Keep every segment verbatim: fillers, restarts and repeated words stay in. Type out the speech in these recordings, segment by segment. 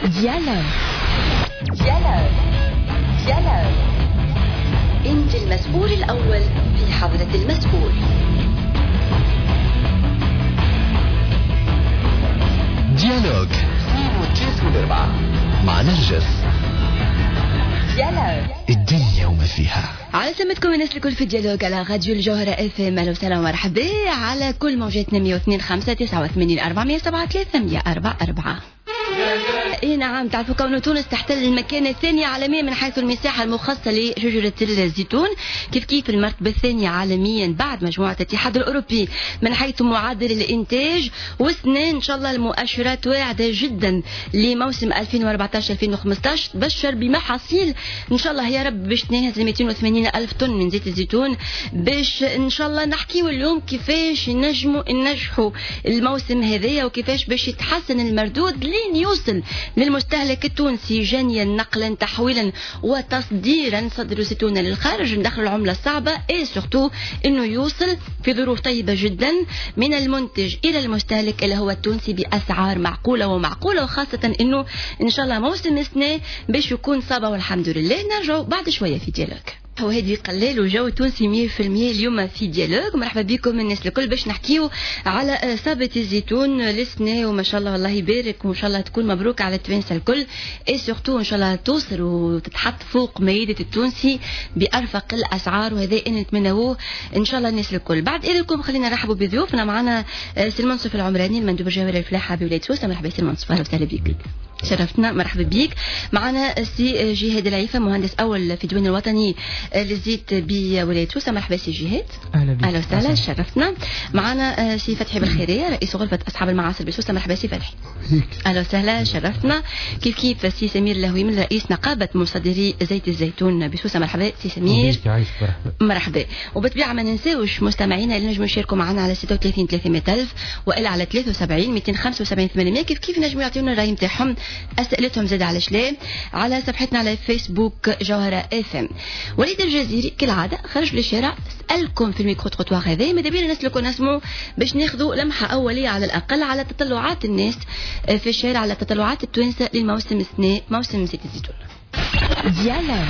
ديالوج ديالوج ديالوج. أنت المسؤول الأول في حضرة المسؤول. ديالوج اثنين وثلاث والأربعة مع نرجس. ديالوج الدنيا وما فيها. على سمتكم الناس الكل في ديالوج على راديو الجوهرة اف ام. اهلا وسهلا ومرحبا على كل موجاتنا مية واثنين خمسة تسعة وثمانين أربعمية سبعة ثلاثة مية أربعة أربعة. اي نعم، تعرفوا كون تونس تحتل المكانة الثانية عالميا من حيث المساحة المخصصة لشجرة الزيتون، كيف كيف المرتبة الثانية عالميا بعد مجموعة الاتحاد الأوروبي من حيث معدل الإنتاج. واثنين إن شاء الله المؤشرات واعدة جدا لموسم ألفين وأربعطاش ألفين وخمسطاش، تبشر بمحاصيل إن شاء الله يا رب باش تنهز مئتين وثمانين ألف طن من زيت الزيتون. باش إن شاء الله نحكيو اليوم كيفاش نجموا ننجحوا الموسم هذايا وكيفاش باش يتحسن المردود لين يوصل للمستهلك التونسي جانيا نقلا تحويلا وتصديرا. نصدروا زيتون للخارج، ندخل العملة الصعبة اي سورتو انه يوصل في ظروف طيبة جدا من المنتج الى المستهلك اللي هو التونسي باسعار معقولة ومعقولة، وخاصة انه ان شاء الله موسم السنة باش يكون صعبة والحمد لله. نرجعوا بعد شوية في ديالوج. هو هادي قلال وجو تونسي مية في المية اليوم في ديالوج. مرحبا بكم الناس الكل باش نحكيو على صابة الزيتون لسنة، وما شاء الله الله يبارك وان شاء الله تكون مبروك على التوانسة الكل، اي سورتو ان شاء الله توصل وتتحط فوق مائدة التونسي بأرفق الأسعار، وهذا ان نتمنوه ان شاء الله الناس الكل. بعد اذنكم خلينا نرحبوا بضيوفنا. معنا سي المنصف العمراني المندوب الجوهري الفلاحة بولاية سوسة. مرحبا سي المنصف، اهلا وسهلا بك، شرفتنا. مرحبا بيك. معنا السي جهاد العيفة مهندس اول في الديوان الوطني للزيت بولاية سوسة. مرحبا سي جهاد، اهلا بك، اهلا وسهلا، شرفتنا. معنا سي فتحي بالخيرية رئيس غرفة اصحاب المعاصر بسوسة. مرحبا سي فتحي، اهلا وسهلا، شرفتنا. كيف كيف سي سمير اللهوي من رئيس نقابة مصدري زيت الزيتون بسوسة. مرحبا سي سمير، مرحبا. وبالطبيعة ما ننساوش مستمعينا اللي نجموا يشاركوا معنا على ستة وثلاثين ثلاثمية ألف والا على ثلاثة وسبعين مئتين وخمسة وسبعين ثمانمية. كيف كيف نجموا يعطيونا الرأي نتاعهم أسئلتهم زاد على شلام على صفحتنا على فيسبوك جوهرة اف ام. وليد الجزيري كالعادة خرج للشارع سألكم في الميكرو تروتوار هذا، ماذا بينا الناس اللي نسمعوا باش ناخذوا لمحة أولية على الأقل على تطلعات الناس في الشارع، على تطلعات التوانسة للموسم السنة موسم زيت الزيتون. ديالوج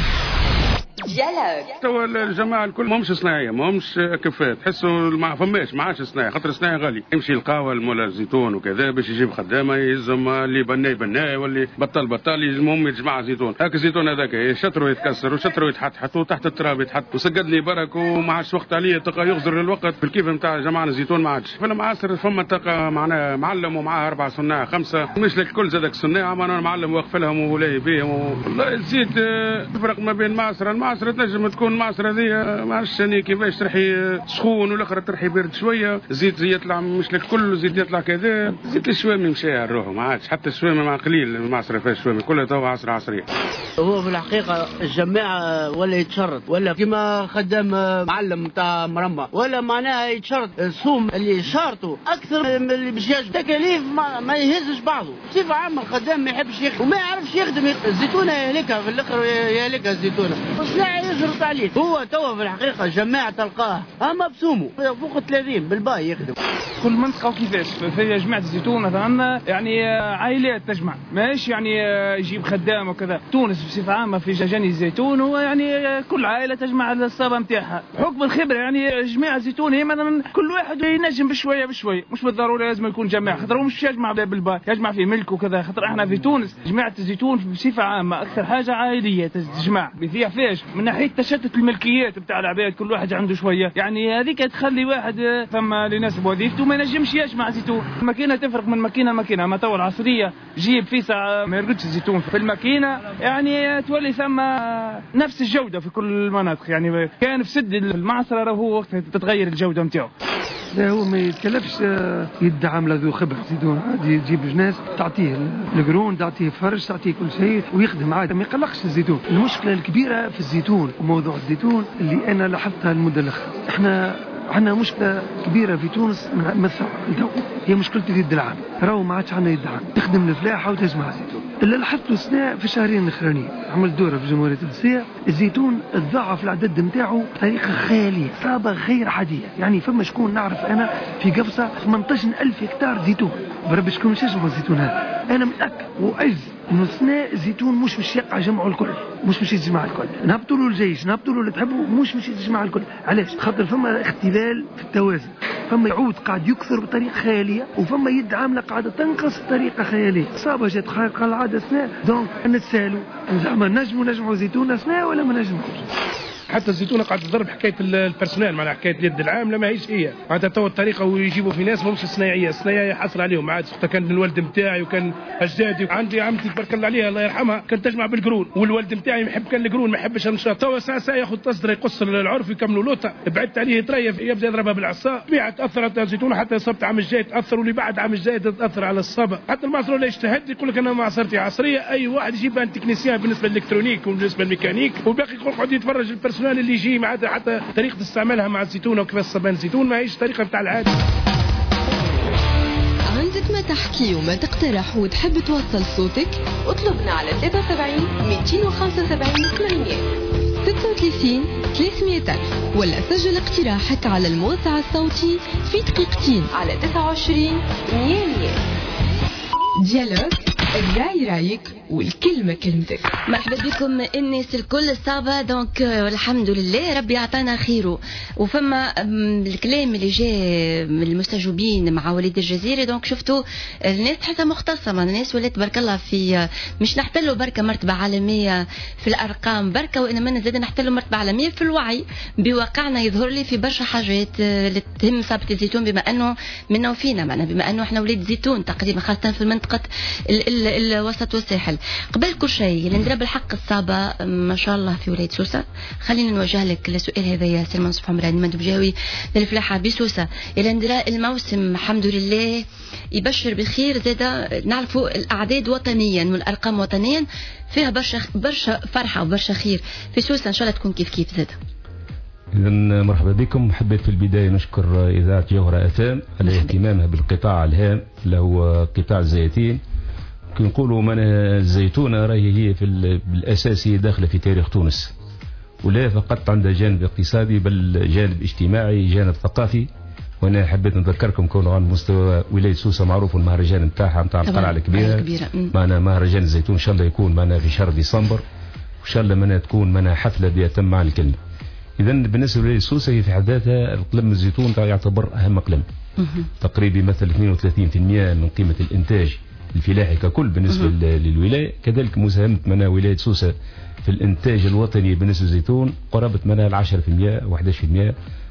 ديالوج. توا الجماعه الكل ماهمش صناعيه، ماهمش كفاء، تحسوا ما فماش ما عادش صناعي، خاطر الصناعي غالي. يمشي القهوه المولا الزيتون وكذا باش يجيب خدامه يلزم اللي بناي بناي واللي بطل بطل يلزمهم يجمع زيتون. هاك الزيتون هذاك شطروا يتكسر وشطروا يتحط وتحت التراب يتحط وسقد لي برك وما عادش وقت عليه، تلقى يغزر الوقت في الكيف نتاع جماعه الزيتون ما عادش. في المعاصر فما تلقى معنا معلم ومعاه اربع صناع خمسه، مش لك الكل زادك صناع، انا معلم واقف لهم وولاي بهم. والله الزيت تفرق ما بين معصره المعصره، تنجم تكون المعصره هذه ما عرفتش انا كيفاش ترحي سخون والاخرى ترحي برد شويه. زيت يطلع مش لك كله زيت يطلع كذا. زيت الشوامي مشى على روحه ما عادش، حتى الشوامي مع قليل المعصره فيها الشوامي كلها تو عصره عصريه. هو في الحقيقه الجماعه ولا يتشرط ولا كما خدام معلم نتاع مرمى ولا معناها يتشرط الصوم اللي شارطه اكثر من اللي باش يجب تكاليف ما, ما يهزش بعضه. بصفه عامه الخدام ما يحبش يخدم وما يعرفش يخدم. الزيتونه يهلكها في الاخر يهلكها الزيتونه وصناعي يجرط عليه. هو توا في الحقيقه جماعه تلقاه اما بسومه فوق ثلاثين بالباي يخدم. كل منطقه وكيفاش في جماعه الزيتون مثلا يعني عائلات تجمع، ماشي يعني يجيب خدام وكذا. تونس بصفه عامه في جاني الزيتون هو يعني كل عائله تجمع الصابه نتاعها بحكم الخبره. يعني جماعه الزيتون هي مثلا كل واحد ينجم بشويه بشويه، مش بالضروره لازم يكون جماعه، خاطر هو مش يجمع بالباي، يجمع في ملك وكذا. خاطر احنا في تونس جماعه الزيتون بصفه عامه اكثر حاجه عائليه تجمع، بيفيع فيش من ناحيه تشتت الملكيات بتاع العباد، كل واحد عنده شويه. يعني هذيك تخلي واحد ثم اللي يناسب وظيفته ما ينجمش يجمع زيتون. الماكينه تفرق من ماكينه لماكينه، ما تو العصريه جيب في ساعه ما يرقدش الزيتون في الماكينه، يعني تولي ثم نفس الجوده في كل المناطق. يعني كان في سد المعصره راهو وقت تتغير الجوده نتاعو. لا هو ما يتكلفش يد عامله ذو خبره زيتون، عادي تجيب ناس تعطيه القرون تعطيه فرش تعطيه كل شيء ويخدم عادي ما يقلقش الزيتون. المشكله الكبيره في الزيتون وموضوع الزيتون اللي انا لاحظتها المده الاخيره، احنا عندنا مشكله كبيره في تونس من مثلا هي مشكله اليد العام. راهو ما عادش عندنا يد عام تخدم الفلاحه وتجمع الزيتون. اللي لاحظته السنه في الشهرين الاخرانيين عملت دوره في الجمهوريه التونسيه، الزيتون تضاعف العدد نتاعو بطريقه خياليه، صابه غير عاديه. يعني فما شكون نعرف انا في قفصه ثمانية عشر ألف هكتار زيتون، بربي شكون مش يشرب الزيتون هذا. انا متاكد وعز انه سنة الزيتون مش باش يقع جمعه الكل، مش باش يجمع الكل، نهبطوا له الجيش، نهبطوا له اللي تحبوا، مش باش يجمع الكل. علاش؟ خاطر فما اختلال في التوازن، فما يعود قاعد يكثر بطريقه خياليه، وفما يد عامله قاعده تنقص بطريقه خياليه. صابه جات خارقه العاده سنة، دونك نتسالوا زعما نجموا نجمعوا زيتون سنة ولا ما نجموش. حتى الزيتونه قاعد تضرب حكايه البرسونال، معناها حكايه اليد العامله ماهيش هي، معناتها تو الطريقه ويجيبوا في ناس ماهمش صناعيه، الصناعيه حصل عليهم عاد. كان الوالد نتاعي وكان اجدادي، عندي عمتي تبارك الله عليها الله يرحمها كانت تجمع بالقرون، والوالد نتاعي يحب كان القرون ما يحبش النشاط. تو ساعه ساعه ياخذ تصدر يقص العرف يكملوا لوطه، بعدت عليه يتريف يبدا يضربها بالعصا، طبيعه تاثرت الزيتونه حتى صبت عام الجاي تاثر، واللي بعد عام الجاي تاثر على الصبا. حتى المعصر ولا يجتهد يقول لك انا معصرتي عصريه، اي واحد يجيب ان تكنيسيان بالنسبه للالكترونيك وبالنسبه للميكانيك، والباقي يقول قاعد يتفرج البرسونال اللي يجي مع حتى طريقة استعمالها مع الزيتون وكيف صبان الزيتون ما هيش طريقة بتاع العادي. عندك ما تحكي وما تقترح وتحب توصل صوتك؟ اطلبنا على ثلاثة وسبعين مئتين وخمسة وسبعين ثمانمئة ستة وثلاثين ثلاثمئة ألف، ولا سجل اقتراحك على الموسع الصوتي في دقيقتين على تسعة وعشرين مئة مئة. ديالوج، الراي رايك والكلمة كلمتك. مرحبا بكم الناس الكل الصعبة. دونك الحمد لله ربي عطانا خيره، وفما الكلام اللي جاء من المستجوبين مع وليد الجزيري. دونك شفتوا الناس تحسها مختصمة، الناس ولات برك الله في مش نحتلوا بركة مرتبة عالمية في الأرقام بركة، وإنما نزيد نحتلوا مرتبة عالمية في الوعي بواقعنا. يظهر لي في برشا حاجات اللي تهم صابة الزيتون، بما أنه منا وفينا معنا، بما أنه إحنا وليد زيتون تقريبا، خاصة في المنطقة ال ال الوسط والساحل. قبل كل شيء اللي ندرب الحق الصابة ما شاء الله في ولاية سوسة. خلينا نوجه لك السؤال هذا يا سلمان صبح عمران مندوب جاوي للفلاحة بسوسة. إلى ندراء الموسم الحمد لله يبشر بخير، زادا نعرفوا الأعداد وطنيا والأرقام وطنيا فيها برشا برشا فرحة وبرشا خير في سوسة. إن شاء الله تكون كيف كيف زادا. إذا مرحبا بكم. حبيت في البداية نشكر إذاعة جوهرة أف إم على اهتمامها بالقطاع الهام اللي هو قطاع الزيتين. نقولوا من الزيتونة راهي هي في بالأساس هي داخلة في تاريخ تونس، ولا فقط عندها جانب اقتصادي بل جانب اجتماعي جانب ثقافي. وانا حبيت نذكركم كونه على مستوى ولاية سوسة معروف المهرجان نتاعها نتاع القلعة الكبيرة، معنا مهرجان الزيتون ان شاء الله يكون معنا في شهر ديسمبر، وان شاء الله معنا تكون معنا حفلة بيتم مع الكلمة. اذا بالنسبة لولاية سوسة هي في حد ذاتها اقليم الزيتون يعتبر اهم اقليم، تقريبا مثل اثنين وثلاثين بالمئة من قيمة الانتاج الفلاحي ككل بالنسبة للولاية. كذلك مساهمة منا ولاية سوسة في الانتاج الوطني بالنسبة للزيتون قرابة منا العشرة في المئة واحد عشر في المئة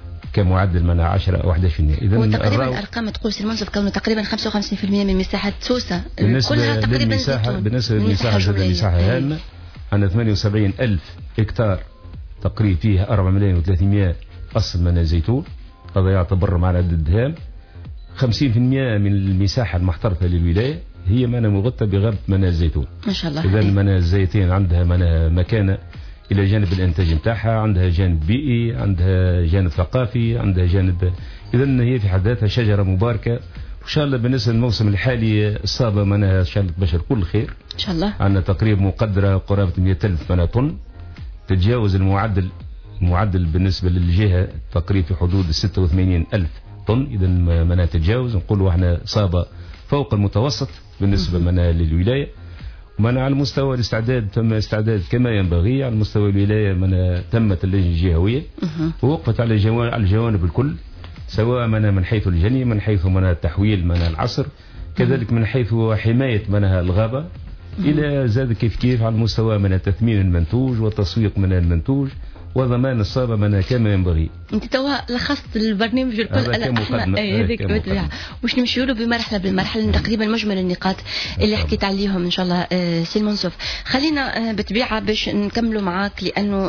كمعدل منا عشرة أو أحد عشر في المئة. إذا وتقريبا أرقام تقول سي المنصف كونه تقريبا خمسة وخمسين بالمئة من مساحة سوسة بالنسبة كلها تقريبا للمساحة بالنسبة للمساحة المساحة هامة عندنا ثمانية وسبعين ألف هكتار تقريبا فيها أربعة ملايين وثلاثمئة أصل من الزيتون، هذا يعتبر مع عدد هام. خمسين بالمئة من المساحة المحترفة للولاية هي منا مغطى بغابة منا الزيتون ما شاء الله. إذا منا الزيتين عندها منا مكانة إلى جانب الإنتاج نتاعها، عندها جانب بيئي، عندها جانب ثقافي، عندها جانب. إذا هي في حد ذاتها شجرة مباركة، وإن شاء الله بالنسبة للموسم الحالي الصابة منها إن شاء الله تبشر كل خير إن شاء الله. عندنا تقريبا مقدرة قرابة مئة ألف منا طن، تتجاوز المعدل المعدل بالنسبة للجهة تقريبا في حدود ستة وثمانين ألف طن. إذا منا تتجاوز، نقولوا احنا صابة فوق المتوسط بالنسبة منا للولاية. ومن على مستوى الاستعداد تم استعداد كما ينبغي. على مستوى الولاية من تمت اللجنة الجهوية ووقفت على الجوانب الكل، سواء من من حيث الجني، من حيث من التحويل، من العصر، كذلك من حيث حماية منها الغابة، إلى زاد كيف كيف على المستوى من تثمين المنتوج والتسويق من المنتوج وضمان الصابة منها كما ينبغي. انت توا لخصت البرنامج الكل. احنا هذيك بالطبيعه واش نمشيو له بمرحله بالمرحله تقريبا مجمل النقاط اللي حكيت عليهم ان شاء الله. سي المنصف خلينا بالطبيعه باش نكملوا معاك، لانه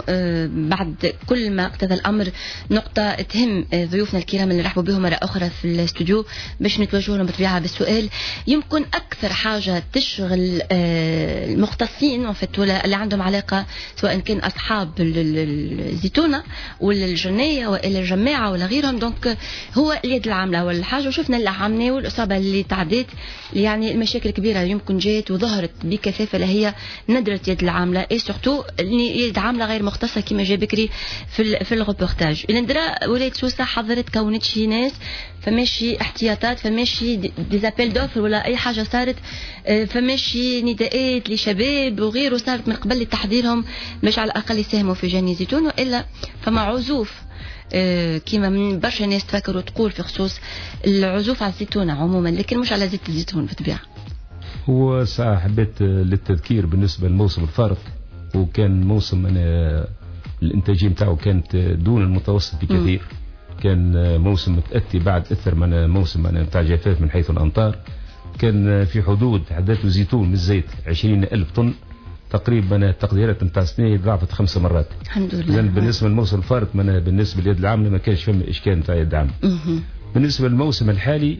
بعد كل ما اقتضى الامر نقطه تهم ضيوفنا الكرام اللي رحبوا بهم مره اخرى في الاستوديو باش نتواجهوا لهم بالطبيعه بالسؤال. يمكن اكثر حاجه تشغل المختصين اللي عندهم علاقه سواء كان اصحاب الزيتونه ولا الجنيه ولا الجماعه ولا غيرهم. دونك هو اليد العامله والحاجه، وشفنا اللي عملناه والاصابه اللي تعديت يعني المشاكل الكبيره يمكن جات وظهرت بكثافه اللي هي ندره يد العامله، اي سورتو يد عامله غير مختصه كما جا بكري في في الروبورتاج. الندرة ولايه سوسه حضرت كونت شي ناس فماشي احتياطات، فماشي ديزابيل دوفر ولا اي حاجه صارت، فماشي نداءات لشباب وغيره صارت من قبل لتحضيرهم باش على الاقل يساهموا في جني زيتون، والا فما عزوف كيما من برشا ناس تفكر وتقول في خصوص العزوف على الزيتونه عموما، لكن مش على زيت الزيتون بالطبيعه. هو ساعة حبيت للتذكير بالنسبه للموسم الفارط، وكان موسم أنا الانتاجيه نتاعو كانت دون المتوسط بكثير. م. كان موسم متأتي بعد اثر من موسم نتاع جفاف من حيث الامطار. كان في حدود حداته زيتون من الزيت عشرين ألف طن تقريبا. التقديرات نتاع السنه ضعفت خمس مرات الحمد لله. لأن بالنسبه للموسم الفارط من بالنسبه لليد العامله ما كانش فما اشكال نتاع يد عامله. بالنسبه للموسم الحالي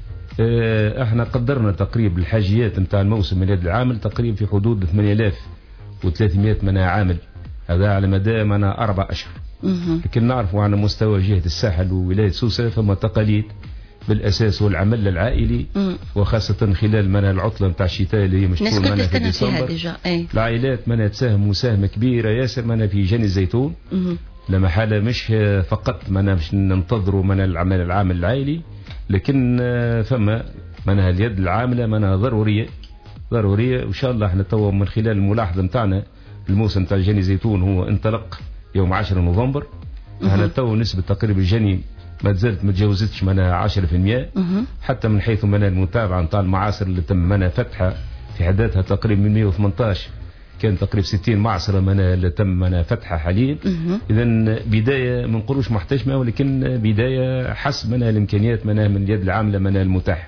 اه احنا قدرنا تقريبا الحاجيات نتاع الموسم من اليد العامل تقريبا في حدود ثمانية آلاف وثلاثمائة من عامل، هذا على مدى من أربع أشهر. لكن نعرفوا على مستوى جهة الساحل وولاية سوسة فما تقاليد بالأساس والعمل العائلي، مم. وخاصة خلال منها العطلة نتاع الشتاء اللي هي مش تكون منها في ديسمبر. العائلات منها تساهم مساهمة كبيرة ياسر منها في جني الزيتون. مم. لما حالة مش فقط منها مش ننتظروا من العمل العامل العائلي، لكن فما منها اليد العاملة منها ضرورية ضرورية. وإن شاء الله احنا تو من خلال الملاحظة نتاعنا الموسم تاع جني زيتون هو انطلق يوم عشرة نوفمبر. احنا تو نسبة تقريبا الجني ما زالت ما تجاوزتش منها عشرة في المئة، حتى من حيث منها المتابعة نتاع المعاصر اللي تم منها فتحها في حداتها تقريبا من مئة وثمانية عشر كان تقريبا ستين معصرة منها اللي تم منها فتحها حاليا. إذا بداية ما نقولوش محتشمة، ولكن بداية حسب منها الإمكانيات منها من اليد العاملة منها المتاحة.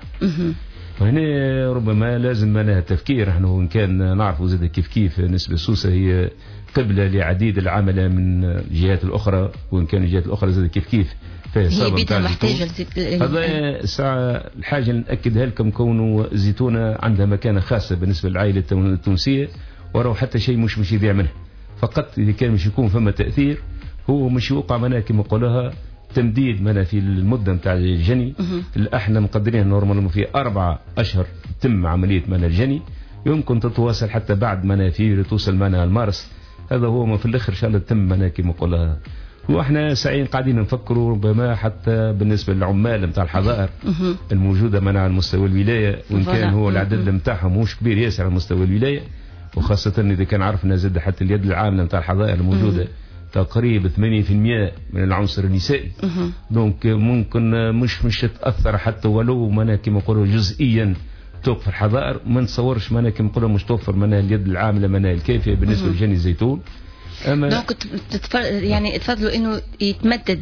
وهنا ربما لازم منها تفكير. احنا وإن كان نعرفوا زاد كيف كيف نسبة سوسة هي قبلة لعديد العملة من الجهات الأخرى، وإن كان الجهات الأخرى زاد كيف كيف هي بيتا محتاجة هذا الساعة الحاجة نأكدها لكم كونه الزيتونة عندها مكانة خاصة بالنسبة للعائلة التونسية، وراه حتى شيء مش مش يضيع منها. فقط إذا كان مش يكون فما تأثير هو مش يوقع منها كما قولها تمديد منها في المدة نتاع الجني. احنا مقدرين نورمال في أربعة أشهر تم عملية منها الجني، يمكن تتواصل حتى بعد منها في توصل منها المارس. هذا هو ما في الآخر إن شاء الله تم منها كما قولها. واحنا ساعين قاعدين نفكروا ربما حتى بالنسبه للعمال نتاع الحظائر الموجوده من على مستوى الولايه، وان كان هو العدد نتاعهم مش كبير ياسر على مستوى الولايه، وخاصه اذا كان عرفنا زاد حتى اليد العامله نتاع الحظائر الموجوده تقريبا ثمانين في المئة من العنصر النسائي. دونك ممكن مش مش تاثر حتى ولو منا كما نقولوا جزئيا توقف الحظائر. ما نتصورش منا كما نقولوا مش توفر منها اليد العامله منها الكافيه بالنسبه لجني الزيتون. دونك تتفر... يعني تفضلوا انه يتمدد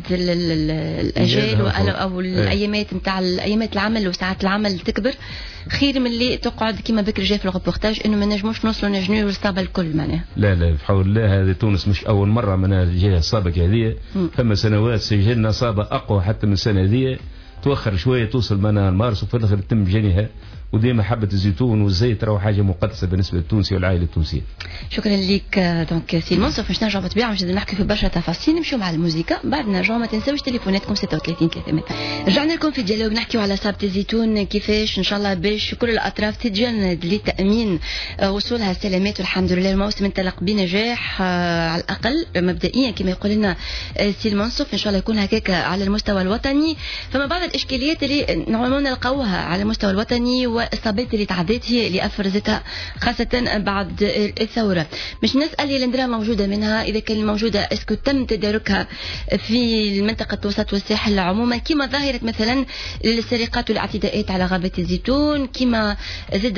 الاجال او الايامات نتاع الايامات العمل وساعات العمل تكبر، خير من اللي تقعد كما بكر جاي في الروبورتاج انه ما نجموش نوصلوا نجنوا الاصابه الكل معناها. لا لا بحول الله هذه تونس مش اول مره من الجهه السابقه هذه، فما سنوات سجلنا اصابه اقوى حتى من السنه هذه، توخر شويه توصل منها المارس وفي الاخر تم جنيها. وديما حبة الزيتون والزيت راهو حاجة مقدسة بالنسبة للتونسي والعائلة التونسية. شكرا لك دونك سي المنصف. باش نرجعوا بالطبيعة باش نحكي في برشا تفاصيل، نمشيو مع الموسيقى بعد نرجعوا. ما تنساوش تليفوناتكم ستة وثلاثين ثلاثمائة. رجعنا لكم في ديالوج نحكيو على صابة الزيتون كيفاش ان شاء الله باش كل الأطراف تتجند لتأمين وصولها السلامات، والحمد لله الموسم انطلق بنجاح على الأقل مبدئيا كما يقول لنا سي المنصف. ان شاء الله يكون هكاك على المستوى الوطني. فما بعض الإشكاليات اللي نورمالمون نلقاوها على المستوى الوطني والإصابات اللي تعديت هي اللي أفرزتها خاصة بعد الثورة. مش نسأل اللي الندرة موجودة منها إذا كان موجودة اسكو تم تداركها في المنطقة الوسط والساحل عموما، كما ظاهرة مثلا السرقات والاعتداءات على غابة الزيتون، كما زاد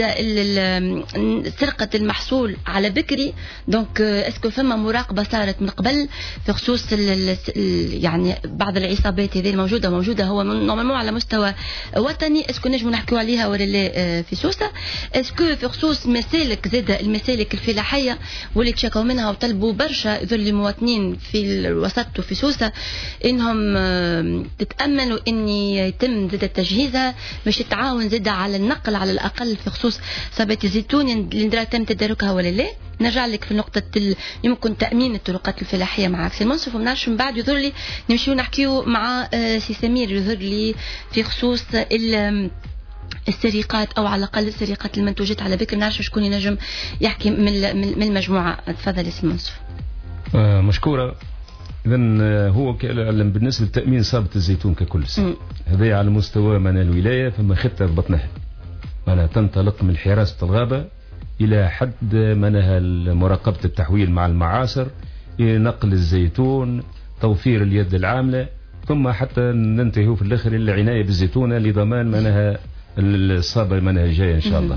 سرقة المحصول على بكري. دونك اسكو فما مراقبة صارت من قبل في خصوص يعني بعض العصابات هذه الموجودة موجودة هو نورمالمون على مستوى وطني، اسكو نجمو نحكيو عليها ولا لا في سوسة؟ اسكو في خصوص مسالك زاد المسالك الفلاحية واللي تشكوا منها وطلبوا برشا ذل المواطنين في الوسط وفي سوسة انهم تتأملوا ان يتم زاد تجهيزها باش تتعاون زاد على النقل على الاقل في خصوص صابة الزيتون اللي تم تداركها ولا لا؟ نرجع لك في نقطة ال... يمكن تأمين الطرقات الفلاحية مع عكس المنصف، ومنعرفش من بعد يظهر لي نمشيو نحكيو مع سي سمير يظهر لي في خصوص ال السرقات او على الاقل سرقه المنتوجات. على ذكر نعرف شكون ينجم يحكي من من المجموعه. تفضل اسم منصف. آه مشكوره. اذا هو بالنسبه لتامين صابه الزيتون ككل سنه هذا على مستوى من الولايه، فما خطه ضبطناها معناها تنطلق من حراسه الغابه الى حد منها مراقبه التحويل مع المعاصر، نقل الزيتون، توفير اليد العامله، ثم حتى ننتهي في الاخر الى العنايه بالزيتونه لضمان منها الصابة منها جاية إن شاء الله.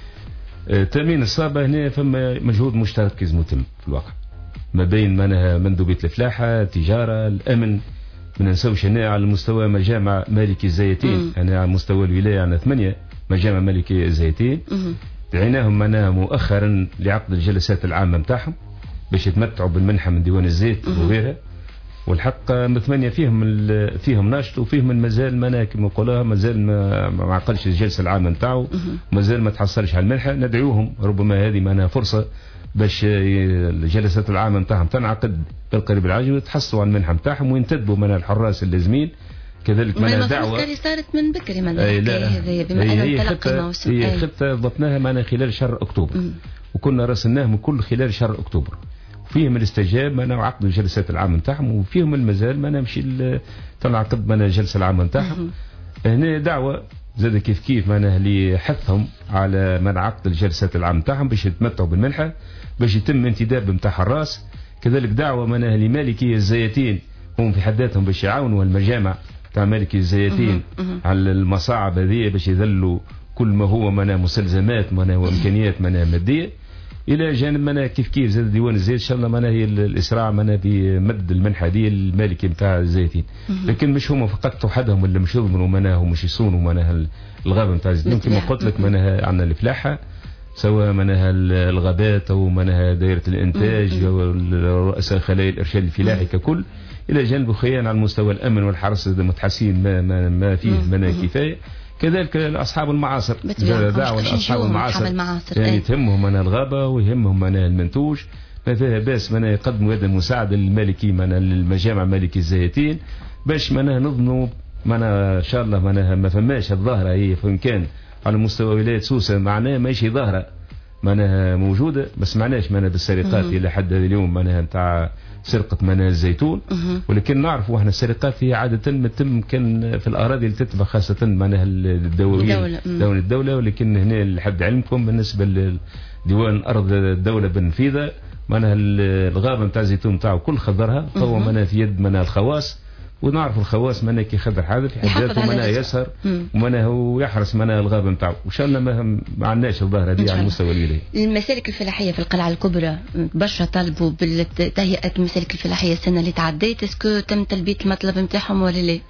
تأمين الصابة هنا فما مجهود مشترك لازم يتم في الواقع ما بين منها مندوبية الفلاحة، التجارة، الأمن. ما ننسوش هنا على مستوى مجامع مالكي الزيتين، أنا على مستوى الولاية عندنا ثمانية مجامع مالكي الزيتين دعيناهم منها مؤخرا لعقد الجلسات العامة متاعهم باش يتمتعوا بالمنحة من ديوان الزيت وغيرها. والحق ثمانية فيهم فيهم ناشط وفيهم المازال مانا كما نقولها مازال ما ما عقلش الجلسه العامه نتاعو، مازال ما تحصلش على المنحه. ندعوهم ربما هذه مانا فرصه باش الجلسات العامه نتاعهم تنعقد بالقريب العاجل ويتحصلوا على المنحه نتاعهم وينتدبوا من الحراس اللازمين. كذلك مانا دعوه اللي صارت من بكري مانا هذه بما ان تلقى الموسم. هي خطه ضبطناها معنا خلال شهر اكتوبر مم. وكنا راسلناهم كل خلال شهر اكتوبر. فيهم الاستجاب مانا وعقد الجلسات العامة نتاعهم، وفيهم المازال مانا مشي تنعقد مانا الجلسة العامة نتاعهم. هنا دعوة زاد كيف كيف مانا لحثهم على من عقد الجلسات العامة نتاعهم باش يتمتعوا بالمنحة باش يتم انتداب نتاع حراس. كذلك دعوة مانا لمالكي الزيتين هم في حد ذاتهم باش يعاونوا المجامع تاع مالكي الزيتين على المصاعب هذه باش يذلوا كل ما هو مانا مستلزمات مانا وامكانيات مانا مادية. الى جانب منا كيف كيف زاد ديوان الزيت ان شاء الله منا هي الاسراع منا بمد المنحه دي المالكي نتاع الزيتين. لكن مش هما فقط وحدهم اللي مش يضمنوا منا ومش يصونوا منا الغابه نتاع الزيتون كما قلت لك منا عندنا الفلاحه سواء منا الغابات او منا دائره الانتاج او رؤساء خلايا الارشاد الفلاحي ككل، الى جانب خيان على مستوى الامن والحرس متحسين ما, ما, ما فيه منا كفايه. كذلك أصحاب المعاصر دعوة أصحاب المعاصر يعني تهمهم من الغابة ويهمهم من المنتوج، ما فيها باس من يقدموا يد المساعدة للمالكي من المجامع مالكي الزيتين باش منها نضمنوا منها إن شاء الله منها ما فماش الظاهرة هي فإن كان على مستوى ولاية سوسة معناها ماشي ظاهرة منها موجودة بس معناش منها بالسرقات إلى حد هذا اليوم منها نتاع سرقة منها الزيتون. ولكن نعرفوا احنا السرقات هي عادة تتم كان في الأراضي اللي تتبع خاصة منها الدولة دولة الدولة. ولكن هنا لحد علمكم بالنسبة لديوان أرض الدولة بنفيذة منها الغابة نتاع الزيتون نتاعو كل خضرها هو منها في يد منها الخواص، ونعرف الخواص منها كي خضر هذا في حد ذاته منها يسهر ومنها هو يحرس منها الغابة نتاعو. وإن شاء الله ما ما عندناش الظاهرة دي على مستوى الولاية. المسالك الفلاحية في القلعة الكبرى برشا طالبوا بتهيئة المسالك الفلاحية السنة اللي تعديت، اسكو تم تلبية المطلب نتاعهم ولا لا؟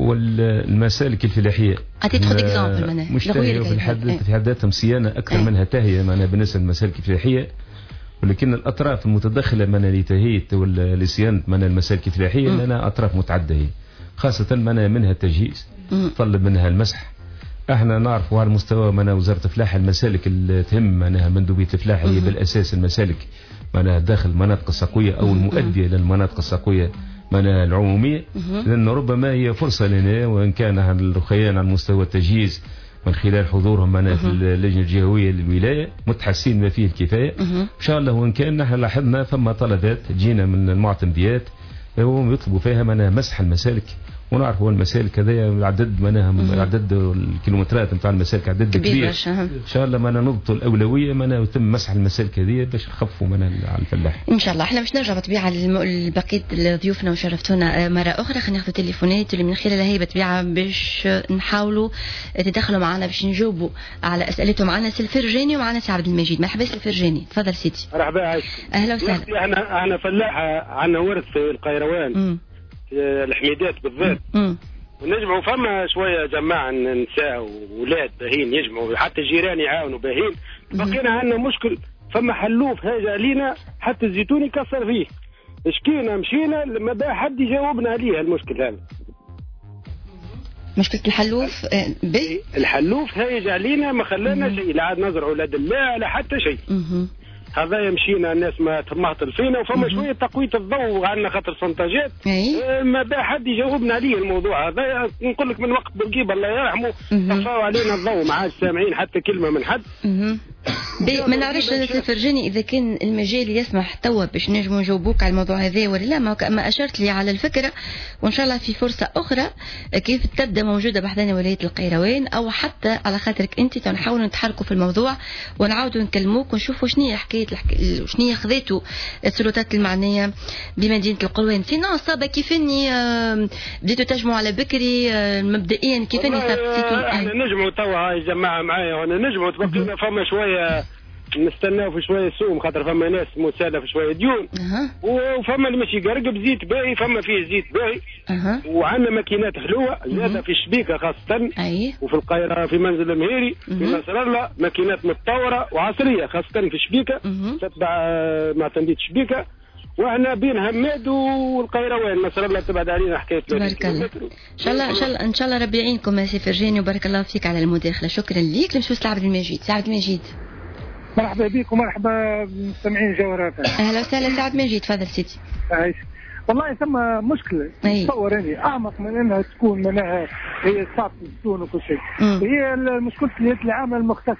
والمسالك الفلاحية أعطيت خد إكزامبل منها مش تهيئة في الحد في حد ذاتهم صيانة أكثر منها تهيئة معنا بالنسبة للمسالك الفلاحية. ولكن الأطراف المتدخلة من لتهيئة ولا لصيانة من المسالك الفلاحية لنا أطراف متعددة هي خاصة من منها التجهيز طلب منها المسح. احنا نعرف على مستوى من وزارة الفلاحة المسالك اللي تهم منها مندوبية الفلاحة هي بالأساس المسالك منها داخل المناطق السقوية أو المؤدية للمناطق السقوية منها العمومية، لأن ربما هي فرصة لنا وإن كان الخيان على مستوى التجهيز من خلال حضورهم معنا في اللجنة الجهوية للولاية متحسين ما فيه الكفاية إن شاء الله. وإن كان نحن لاحظنا ثم طلبات جينا من المعتمديات هم يطلبوا فيها منها مسح المسالك، ونعرف هو المسالك هذا عدد منها عدد الكيلومترات نتاع المسالك عدد كبير. ان شاء الله منا نضبطوا الاولويه منا يتم مسح المسالك هذه باش نخفوا منها على الفلاح ان شاء الله. احنا باش نرجع بطبيعه لبقيه ضيوفنا وشرفتونا مره اخرى. خلينا ناخذ تليفونات اللي من خلالها هي بطبيعه باش نحاولوا تدخلوا معنا باش نجاوبوا على اسئلتهم. معنا سي الفرجاني ومعنا سي عبد المجيد. مرحبا سي الفرجاني، تفضل سيدي. مرحبا عايش. اهلا وسهلا. احنا احنا فلاحه عندنا ورث في القيروان الحميدات بالذات، ونجمعوا فما شويه جماعه نساء وولاد باهين يجمعوا حتى الجيران يعاونوا باهين. بقينا عندنا مشكل فما حلوف هاجا علينا حتى الزيتون يكسر فيه، شكينا مشينا ما بقى حد يجاوبنا عليه المشكل هذا. مشكلة الحلوف بي؟ الحلوف هايج علينا ما خلانا شيء، لا عاد نزرعوا لا دلاع لا حتى شيء. هذا مشينا الناس ما تمهطل فينا وفما شويه تقويه الضوء عندنا خاطر سنتاجات اه ما بقى حد يجاوبنا عليه الموضوع هذا. نقول لك من وقت بلقيبه الله يرحمه طفاو علينا الضوء ما عادش سامعين حتى كلمه من حد. ما نعرفش سي فرجاني اذا كان المجال يسمح توا باش نجموا نجاوبوك على الموضوع هذا ولا لا. ما اشرت لي على الفكره وان شاء الله في فرصه اخرى كيف تبدا موجوده بحذنا ولايه القيروان او حتى على خاطرك انت تنحاولوا نتحركوا في الموضوع ونعاودوا نكلموك ونشوفوا شنو هي حكايه شنو هي خذيتوا السلطات المعنيه بمدينه القروان. سينو صابه كيف اني بديتوا تجمعوا على بكري مبدئيا كيف اني صابتوا احنا نجمعوا توا هاي جماعه معايا وانا نجمعوا تبقينا فما شويه نستناو في شويه سوم خاطر فما ناس مسالة في شويه ديون أه. وفما اللي ماشي يقرقب زيت باهي فما فيه زيت باهي أه. وعندنا ماكينات حلوه زاده في شبيكه خاصه أيه. وفي القاهره في منزل المهيري في نصر الله ماكينات متطوره وعصريه خاصه في شبيكه تتبع مع تنبيت شبيكه واحنا بين هماد والقيروان نصر الله تبعد علينا حكايه بارك الله. ان شاء الله ان شاء الله ان شاء الله ربي يعينكم يا سي فرجاني وبارك الله فيك على المداخله. شكرا ليك. نمشيو لعبد المجيد. عبد المجيد مرحبا بك ومرحبا بمستمعين جوهرات. اهلا وسهلا سعد مجيد. تفضل سيدي. عايش. والله ثم مشكله تصور اني اعمق من انها تكون منها هي صعب الزيتون وكل شيء. هي مشكله اليد العامه المختص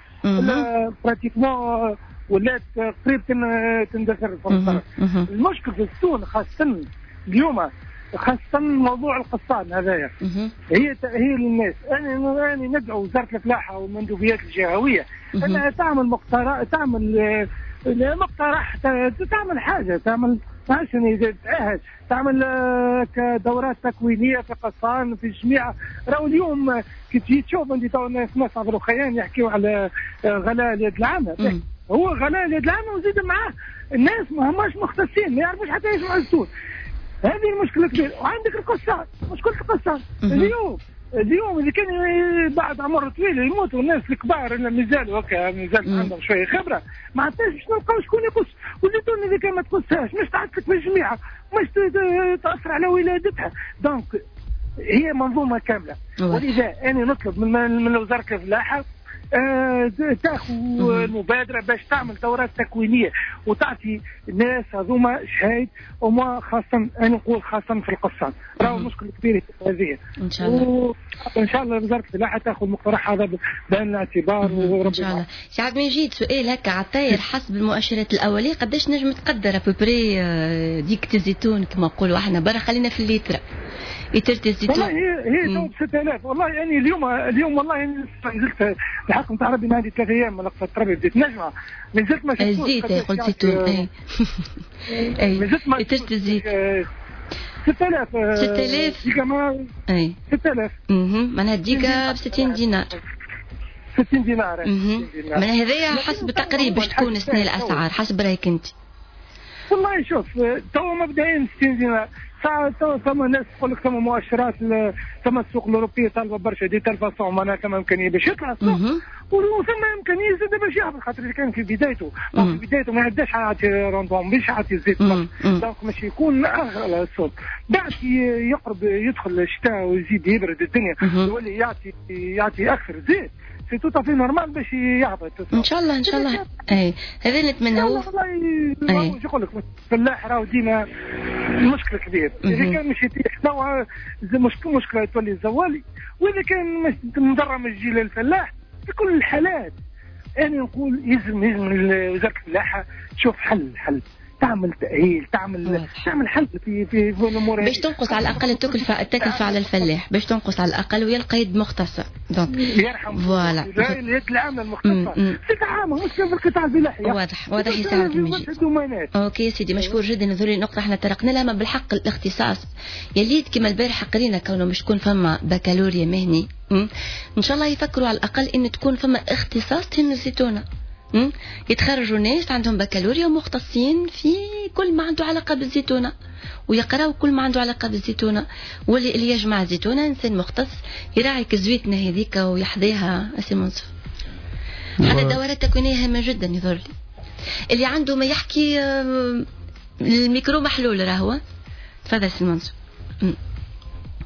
براتيكمون ولات قريب تندثر في الطرف. المشكله في الزيتون خاصه اليوم خاصة موضوع القصان هذايا هي هي للناس. انا انا ندعو وزارة الفلاحة والمندوبيات الجهوية انها تعمل مقترح تعمل مقترح تعمل حاجة تعمل عشان تعهد تعمل كدورات تكوينية في قصان في جميع. راهو اليوم كي تجي تشوف انت تو الناس ناس عبروا خيان يحكيوا على غلاء اليد العامة. هو غلاء اليد العامة وزيد معاه الناس ما هماش مختصين ما يعرفوش حتى يسمعوا الزيتون. هذه المشكلة كبيرة. وعندك القصان مشكلة القصان اليوم اليوم اللي كان بعد عمر طويل يموتوا الناس الكبار اللي مازالوا هكا مازال عندهم شوية خبرة ما عرفتش باش نلقاو شكون يقص. والزيتون إذا كان ما تقصهاش مش تعتلك في الجميع مش تأثر على ولادتها. دونك هي منظومة كاملة. ولذا أنا نطلب من من وزارة الفلاحة آه تاخذ المبادره باش تعمل دورات تكوينيه وتعطي الناس هذوما شهايد وما خاصه انا نقول خاصه في القصان. راهو مشكله كبيره هذه ان شاء الله. وان شاء الله وزاره الفلاحه تاخذ المقترح هذا بعين الاعتبار ان شاء الله. سي عبد المجيد سؤال هكا على الطاير حسب المؤشرات الاوليه قداش نجم تقدر ابوبري ديك الزيتون كما نقولوا احنا برا خلينا في الليتر يترتي الزيتون. والله هي هي ستة آلاف والله يعني اليوم اليوم والله نزلت الحق نتاع ربي عندي ثلاث ايام ما لقيت ربي بديت نجمع نزلت ما شفتش الزيت قلت زيتون اي اي نزلت ما يترتي الزيت ستة آلاف ستة آلاف ديكا ما اي ستة آلاف اها معناها ديكا ب ستين دينار ستين دينار معناها هذايا حسب تقريب باش تكون سنة الاسعار حسب رايك انت. والله شوف تو مبدئيا ستين دينار ساعة ثم ناس تقول لك ثم مؤشرات ثم السوق الأوروبية طالبة برشا دي تلفا معناها ثم إمكانية باش يطلع السوق وثم إمكانية زاد باش يهبط خاطر كان في بدايته في بدايته ما يعداش يعطي روندوم باش يعطي الزيت دونك مش يكون أغلى السوق. بعد يقرب يدخل الشتاء ويزيد يبرد الدنيا يولي يعطي يعطي أكثر زيت سي تو في نورمال باش يهبط ان شاء الله ان شاء الله. اي هذا اللي نتمناوه. والله شو نقول لك الفلاح راهو ديما المشكله كبير. اذا كان مش يتيح نوع مشكله مشكله تولي الزوالي واذا كان مش مدرم الجيل للفلاح في كل الحالات انا نقول يلزم يلزم وزاره الفلاحه تشوف حل حل تعمل تأهيل تعمل تعمل حل في في الامور باش تنقص على الاقل التكلفه التكلفه على الفلاح باش تنقص على الاقل ويلقى يد مختصه. دونك يرحم فوالا اليد العامه المختصه في تعامل مش في القطاع الفلاحي. واضح واضح يا سعد المجيد. اوكي يا سيدي مشكور جدا. هذول نقطه احنا تركنا لها. ما بالحق الاختصاص يليت كما البارح قرينا كونه مش تكون فما بكالوريا مهني ان شاء الله يفكروا على الاقل ان تكون فما اختصاص في الزيتونه يتخرجوا ناس عندهم بكالوريا ومختصين في كل ما عنده علاقة بالزيتونة ويقراوا كل ما عنده علاقة بالزيتونة واللي اللي يجمع زيتونة إنسان مختص يراعي كزويتنا هذيك ويحذيها أسي منصف. هذا دورات تكوينية هامة جدا يظهر لي. اللي عنده ما يحكي الميكرو محلول راهو. تفضل سي منصف.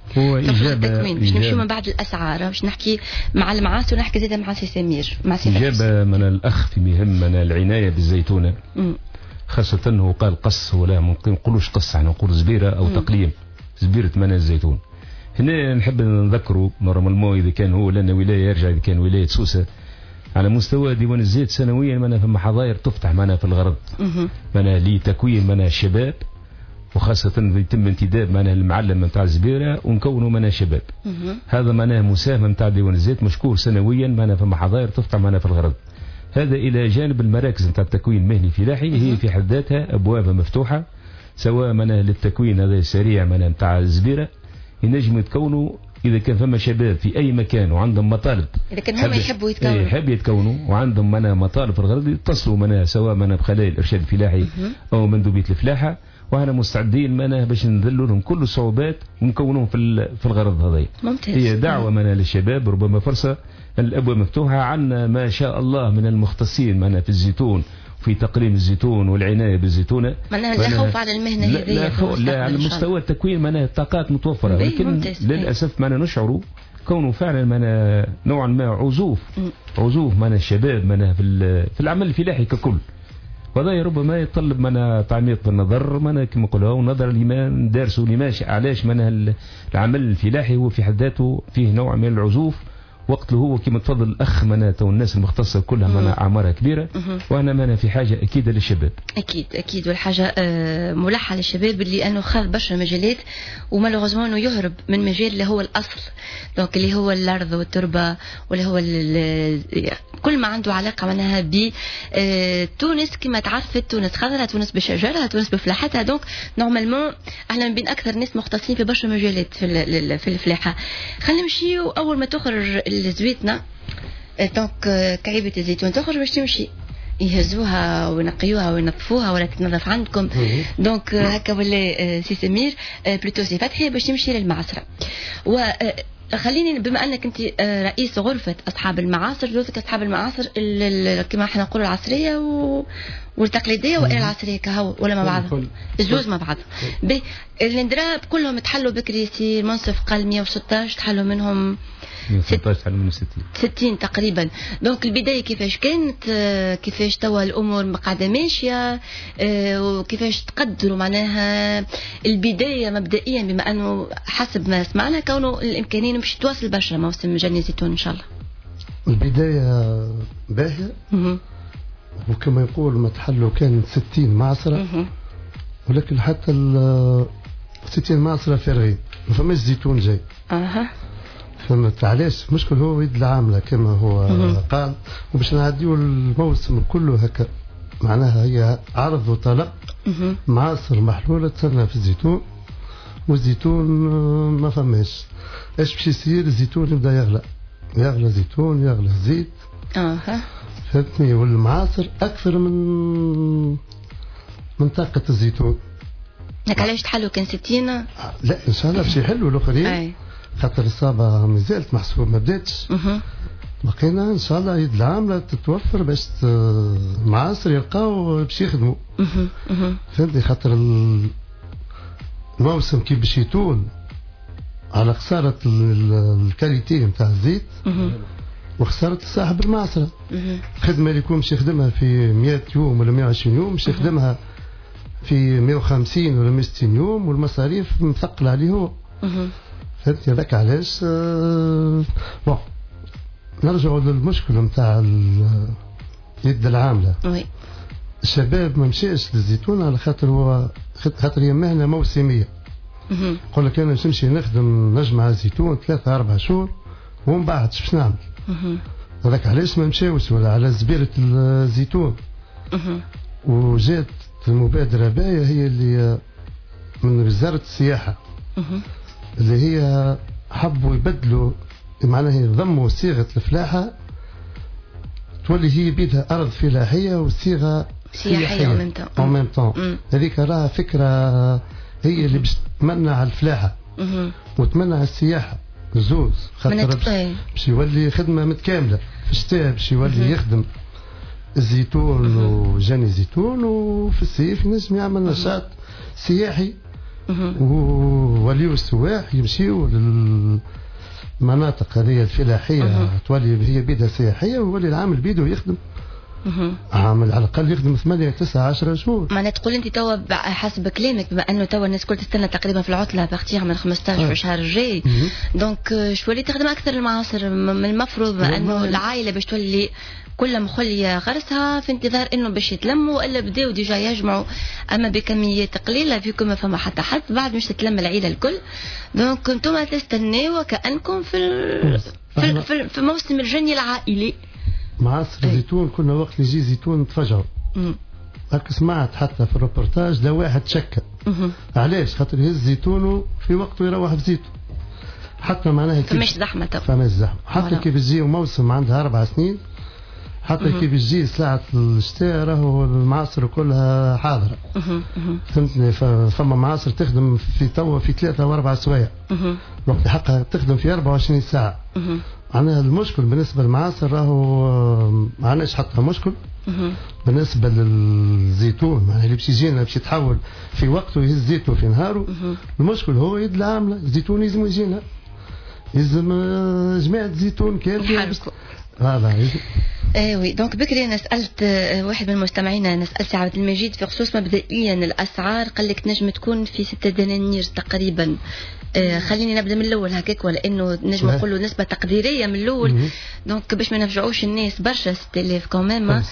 هو إجابة باش نمشيو من بعد الأسعار باش نحكي مع المعاصر ونحكي زيادة مع سي سمير مع سي إجابة من الأخ في مهم من العناية بالزيتونة م. خاصة أنه قال قص ولا ممكن نقولوش قص احنا نقول زبيرة أو م. تقليم زبيرة من الزيتون. هنا نحب نذكره مرة من المو إذا كان هو لنا ولاية يرجع إذا كان ولاية سوسة على مستوى ديوان الزيت سنويا منا في حظاير تفتح منا في الغرب منا لتكوين منا الشباب وخاصة يتم انتداب منا المعلم نتاع الزبيرة ونكونوا منا شباب. هذا منا مساهمة نتاع ديوان الزيت مشكور سنويا منا في حظاير تفتح منا في الغرب. هذا إلى جانب المراكز نتاع التكوين المهني فلاحي هي في حد ذاتها أبوابها مفتوحة سواء منا للتكوين هذا السريع منا نتاع الزبيرة ينجم يتكونوا إذا كان فما شباب في أي مكان وعندهم مطالب إذا كان هم يحبوا يتكونوا يحب يتكونوا وعندهم منا مطالب في الغرض يتصلوا منا سواء منا بخلايا الإرشاد الفلاحي أو مندوبية الفلاحة وأنا مستعدين منا باش نذلوا لهم كل الصعوبات ونكونوهم في في الغرض هذا. ممتاز. هي دعوة منا للشباب ربما فرصة الأبواب مفتوحة عنا ما شاء الله من المختصين منا في الزيتون في تقليم الزيتون والعناية بالزيتونة. لا خوف على المهنة هذه. لا, لا, لا على مستوى التكوين منا الطاقات متوفرة لكن للأسف منا نشعروا كونه فعلا منا نوعا ما عزوف عزوف منا الشباب منا في, في العمل الفلاحي ككل. وهذا ربما يتطلب منا تعميق بالنظر منا كما نقولوا ونظر لما دارسوا لماش علاش منا العمل الفلاحي هو في حد ذاته فيه نوع من العزوف وقت هو كما تفضل الأخ مناته والناس المختصة كلها منا أعمارها كبيرة وأنا منا في حاجة أكيد للشباب. أكيد أكيد والحاجة ملحة للشباب اللي أنه خاض برشا مجالات ومالوغوزمون أنه يهرب من مجال اللي هو الأصل دونك اللي هو الأرض والتربة واللي هو كل ما عنده علاقة منها بتونس كما تعرفت تونس خضرة تونس بشجرها تونس بفلاحتها دونك نورمالمون احنا من بين أكثر ناس مختصين في برشا مجالات في في الفلاحة. خلينا نمشيو أول ما تخرج الزويتنا دونك كعيبة الزيتون تخرج باش تمشي يهزوها وينقيوها وينظفوها ولا تتنظف عندكم دونك هكا ولا سي سمير بلوتو سي فتحي باش تمشي للمعصرة. وخليني بما انك انت رئيس غرفة اصحاب المعاصر جوزك اصحاب المعاصر كما احنا نقولوا العصرية و... والتقليدية وإلى العصرية كهو ولا مع بعض الجوز مع بعض الاندراب كلهم تحلوا بكري سي منصف قال مية وستة تحلوا منهم ستة عشر من ستين ستين تقريبا. دونك البداية كيفاش كانت كيفاش توا الأمور قاعدة ماشية وكيفاش تقدروا معناها البداية مبدئيا بما أنه حسب ما سمعنا كونه الإمكانية باش تواصل برشا موسم جني الزيتون إن شاء الله. البداية باهية وكما يقول ما تحلوا كان ستين معصرة ولكن حتى ال ستين معصرة فارغين ما فماش زيتون جاي. أها فهمت علاش مشكل هو يد العاملة كما هو قال وباش نعديو الموسم كله هكا معناها هي عرض وطلب معاصر محلولة تصنع في الزيتون والزيتون ما فماش ايش باش يصير الزيتون يبدا يغلى يغلى زيتون يغلى زيت. اها فهمتني والمعاصر اكثر من من طاقة الزيتون. لك علاش تحلوا كان ستين؟ لا ان شاء الله باش يحلوا الاخرين خاطر الصابة مازالت محسوب ما بداتش بقينا ان شاء الله يد العاملة تتوفر باش المعاصر يلقاو باش يخدموا. فهمتني خاطر الموسم كيف باش يطول على خسارة الكاليتي نتاع الزيت وخسارة صاحب المعصرة. الخدمة اللي يكون باش يخدمها في مئة يوم ولا مئة وعشرين يوم باش يخدمها في مئة وخمسين ولا مئة وستين يوم والمصاريف مثقل عليه هو. فهمت هذاك علاش أه... بون نرجعوا للمشكل نتاع اليد العاملة. وي. الشباب ما مشاش للزيتون على خاطر هو خاطر هي مهنة موسمية. يقول لك انا نمشي نخدم نجمع الزيتون ثلاثة أربعة شهور ومن بعد باش نعمل. هذاك علاش ما مشاوش ولا على زبيرة الزيتون. وجات المبادرة باية هي اللي من وزارة السياحة اللي هي حبوا يبدلوا معناها يضموا صيغة الفلاحة تولي هي بيدها أرض فلاحية وصيغة سياحية أو ميم طون. هذيك راها فكرة هي اللي باش تمنع الفلاحة وتمنع السياحة زوز خاطر باش يولي خدمة متكاملة في الشتاء باش يولي يخدم الزيتون وجاني زيتون وفي الصيف ينجم يعمل نشاط سياحي ووليوا السواح يمشيوا للمناطق هذه الفلاحيه تولي هي بيدها سياحيه، ويولي العامل بيده يخدم عامل على الاقل يخدم ثمانية تسعة عشرة شهور. معناتها تقول انت توا حسب كلامك بما انه توا الناس كل تستنى تقريبا في العطله بارتيغ من خمسطاش في الشهر الجاي، دونك شو اللي تخدم اكثر المعاصر من المفروض بما انه العائله باش تولي كل مخليه غرسها في انتظار انه باش يتلموا والا بداوا ديجا يجمعوا اما بكميات قليله فيكم ما فما حتى حد بعد مش تتلم العيله الكل، دونك انتم تستناوا كانكم في ال... في, في, في موسم الجني العائلي. معصر الزيتون كنا وقت اللي يجي زيتون تفجعوا. هاك سمعت حتى في الروبورتاج لو واحد شكا علاش خاطر يهز زيتونه في وقته يروح في زيتو، حتى معناها فماش زحمه تو فماش زحمه حتى كيف يجي موسم عندها اربع سنين حتى كيف يجي سلعه الشتاء راهو المعاصر كلها حاضره. فهمتني؟ فما معاصر تخدم في توا في ثلاثه واربع سوايع وقت حقها تخدم في أربعة وعشرين ساعه. معناها المشكل بالنسبه للمعاصر راهو ما عندناش حتى مشكل بالنسبه للزيتون، معناها اللي باش يجينا باش يتحول في وقته يهز زيتو في نهاره. المشكل هو يد العامله، الزيتون لازم يجينا لازم جماعه زيتون كامله هذا. ايوه دونك بكري انا سالت واحد من المستمعين، انا سالت عبد المجيد في خصوص مبدئيا الاسعار، قال لك نجم تكون في ستة دنانير تقريبا. آه خليني نبدا من الاول هكاك ولا انه نجم نقول له نسبه تقديريه من الاول دونك باش ما نفجعوش الناس برشا ستة آلاف كمان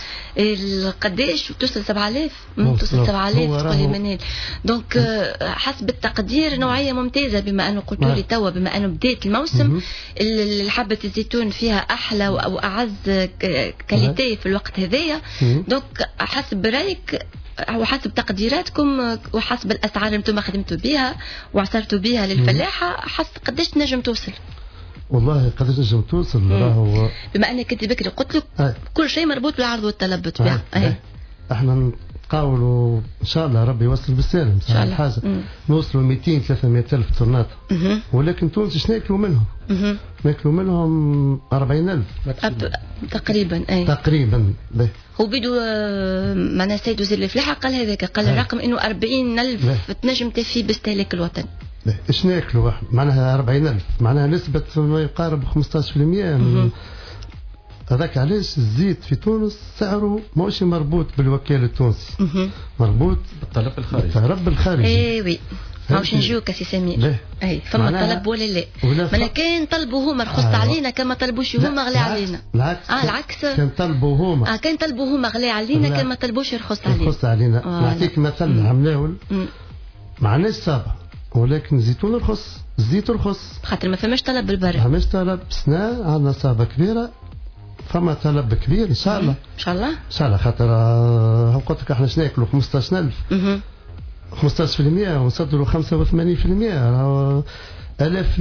قداش توصل سبعة آلاف توصل سبعة آلاف تقولي منين. دونك آه حسب التقدير نوعيه ممتازه بما انه قلت لي توا بما انه بدايه الموسم حبه الزيتون فيها احلى واعز كاليتي في الوقت هذايا. دونك حسب رايك وحسب تقديراتكم وحسب الاسعار اللي انتم خدمتوا بها وعصرتوا بها للفلاحه حسب قداش تنجم توصل؟ والله قداش تنجم توصل راهو بما انك كنت بكري قلت لك كل شيء مربوط بالعرض والطلب بالطبيعه. احنا نقاولوا ان شاء الله ربي يوصل بالسلام ان شاء الله حاجه نوصلوا مئتين ثلاثمئة الف طرنات، ولكن تونس ايش ناكلوا منهم؟ ناكلوا منهم أربعين ألف تقريبا. اي تقريبا. به هو بيدو معناها سيد وزير الفلاحه قال هذاك قال الرقم انه أربعين ألف تنجم تفي باستهلاك الوطن. ايش ناكلوا معناها أربعين ألف معناها نسبه ما يقارب خمسطاش بالمئة من هذاك. علاش الزيت في تونس سعره ماهوش مربوط بالوكاله التونسي، مربوط بالطلب الخارجي. الطلب الخارجي. اي وي ماهوش نجيوك سي سمير. اي فما طلب ولا لا؟ ما كان طلبوا هما رخصت آه علينا كما طلبوش هما غلي علينا. العكس. اه العكس كان طلبوا هما. اه كان طلبوا هما غلي علينا كما طلبوش رخصت علينا. رخصت علينا. آه نعطيك مثل عملاول ما عندناش صابه ولكن الزيتون رخص، الزيت رخص خاطر ما فماش طلب بالبرة. ما فماش طلب. سنة عندنا صابه كبيره فما طلب كبير ان شاء الله. ان شاء الله. ان شاء الله خاطر آه قلت لك احنا ناكلوا خمسطاش ألف خمسطاش بالمئة ونصدروا خمسة وثمانين بالمئة راهو آلاف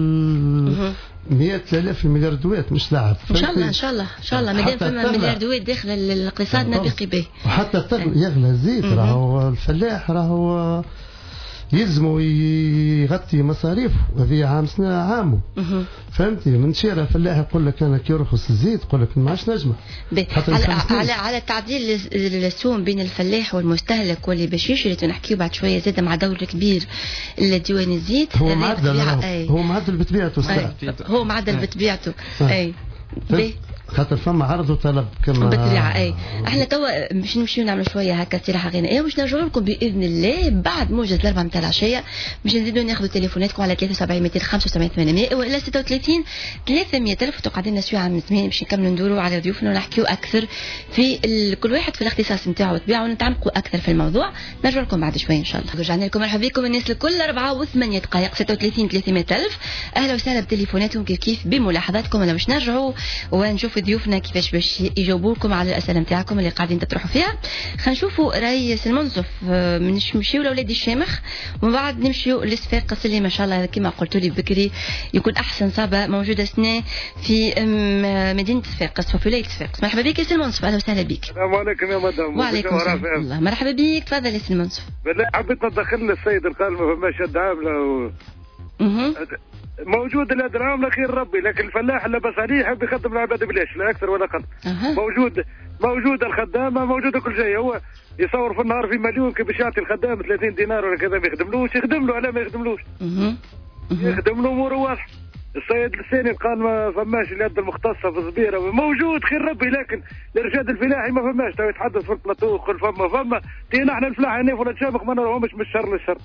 مئات آلاف الملياردوات مش لعب. ان شاء الله ان شاء الله ان شاء الله مادام فما ملياردوات داخل الاقتصاد نبقي به. وحتى يغلى الزيت راهو الفلاح راهو يلزموا يغطي مصاريفه هذه عام سنة عامه. فهمتي؟ من شارع فلاح يقول لك انا كي يرخص الزيت يقول لك ما عادش نجمه. على على على تعديل السوم بين الفلاح والمستهلك واللي باش يشري تنحكيو بعد شويه زاد مع دور كبير الديوان الزيت. هو معدل هو معدل بطبيعته. هو معدل بطبيعته. اي خاطر فما عرض وطلب كما بالطبيعه. اي احنا توا باش نمشيو نعملوا شويه هكا استراحه غنائيه باش نرجعوا لكم باذن الله بعد موجه الاربعه نتاع العشيه باش نزيدوا ناخذوا تليفوناتكم على ثلاثة وسبعين مئتين وخمسة وسبعين ثمانمئة والا ستة وثلاثين ثلاثمئة ألف وتقعدين نسيو عام ثمانية باش نكملوا ندوروا على ضيوفنا ونحكيوا اكثر في كل واحد في الاختصاص نتاعو وطبيعه ونتعمقوا اكثر في الموضوع. نرجع لكم بعد شويه ان شاء الله. رجعنا لكم مرحبا بكم الناس الكل أربعة وثمانية دقائق ستة وثلاثين ثلاثمئة ألف. اهلا وسهلا بتليفوناتهم كيف كيف بملاحظاتكم. انا باش نرجعوا ونشوفوا ضيوفنا كيفاش باش يجاوبوكم على الاسئله نتاعكم اللي قاعدين تطرحوا فيها. خلينا نشوفوا راي المنصف نمشيو لاولاد الشامخ ومن بعد نمشيو لصفاقس اللي ما شاء الله كما قلت لي بكري يكون احسن صابه موجوده سنه في مدينه صفاقس وفي ولايه صفاقس. مرحبا بك يا سي المنصف. اهلا وسهلا بك. السلام عليكم يا مدام. وعليكم السلام. الله مرحبا بك. تفضل يا سي المنصف. بالله حبيت ندخل السيد القال ما فماش عامله و... موجود اليد العامله خير ربي، لكن الفلاح لبس عليه يحب يخدم العباد بلاش لا اكثر ولا اقل. أه. موجود موجوده الخدامه، موجوده كل شيء. هو يصور في النهار في مليون كي باش يعطي الخدام ثلاثين دينار ولا كذا ما يخدملوش، يخدم له على ما يخدملوش. أه. يخدم له اموره واضحه. السيد الثاني قال ما فماش اليد المختصه في الزبيره، موجود خير ربي، لكن الارشاد الفلاحي ما فماش. تو يتحدث في البلاطو يقول فما فما تينا احنا الفلاحه هنا ولا تشابك ما نراهمش من الشر للشر.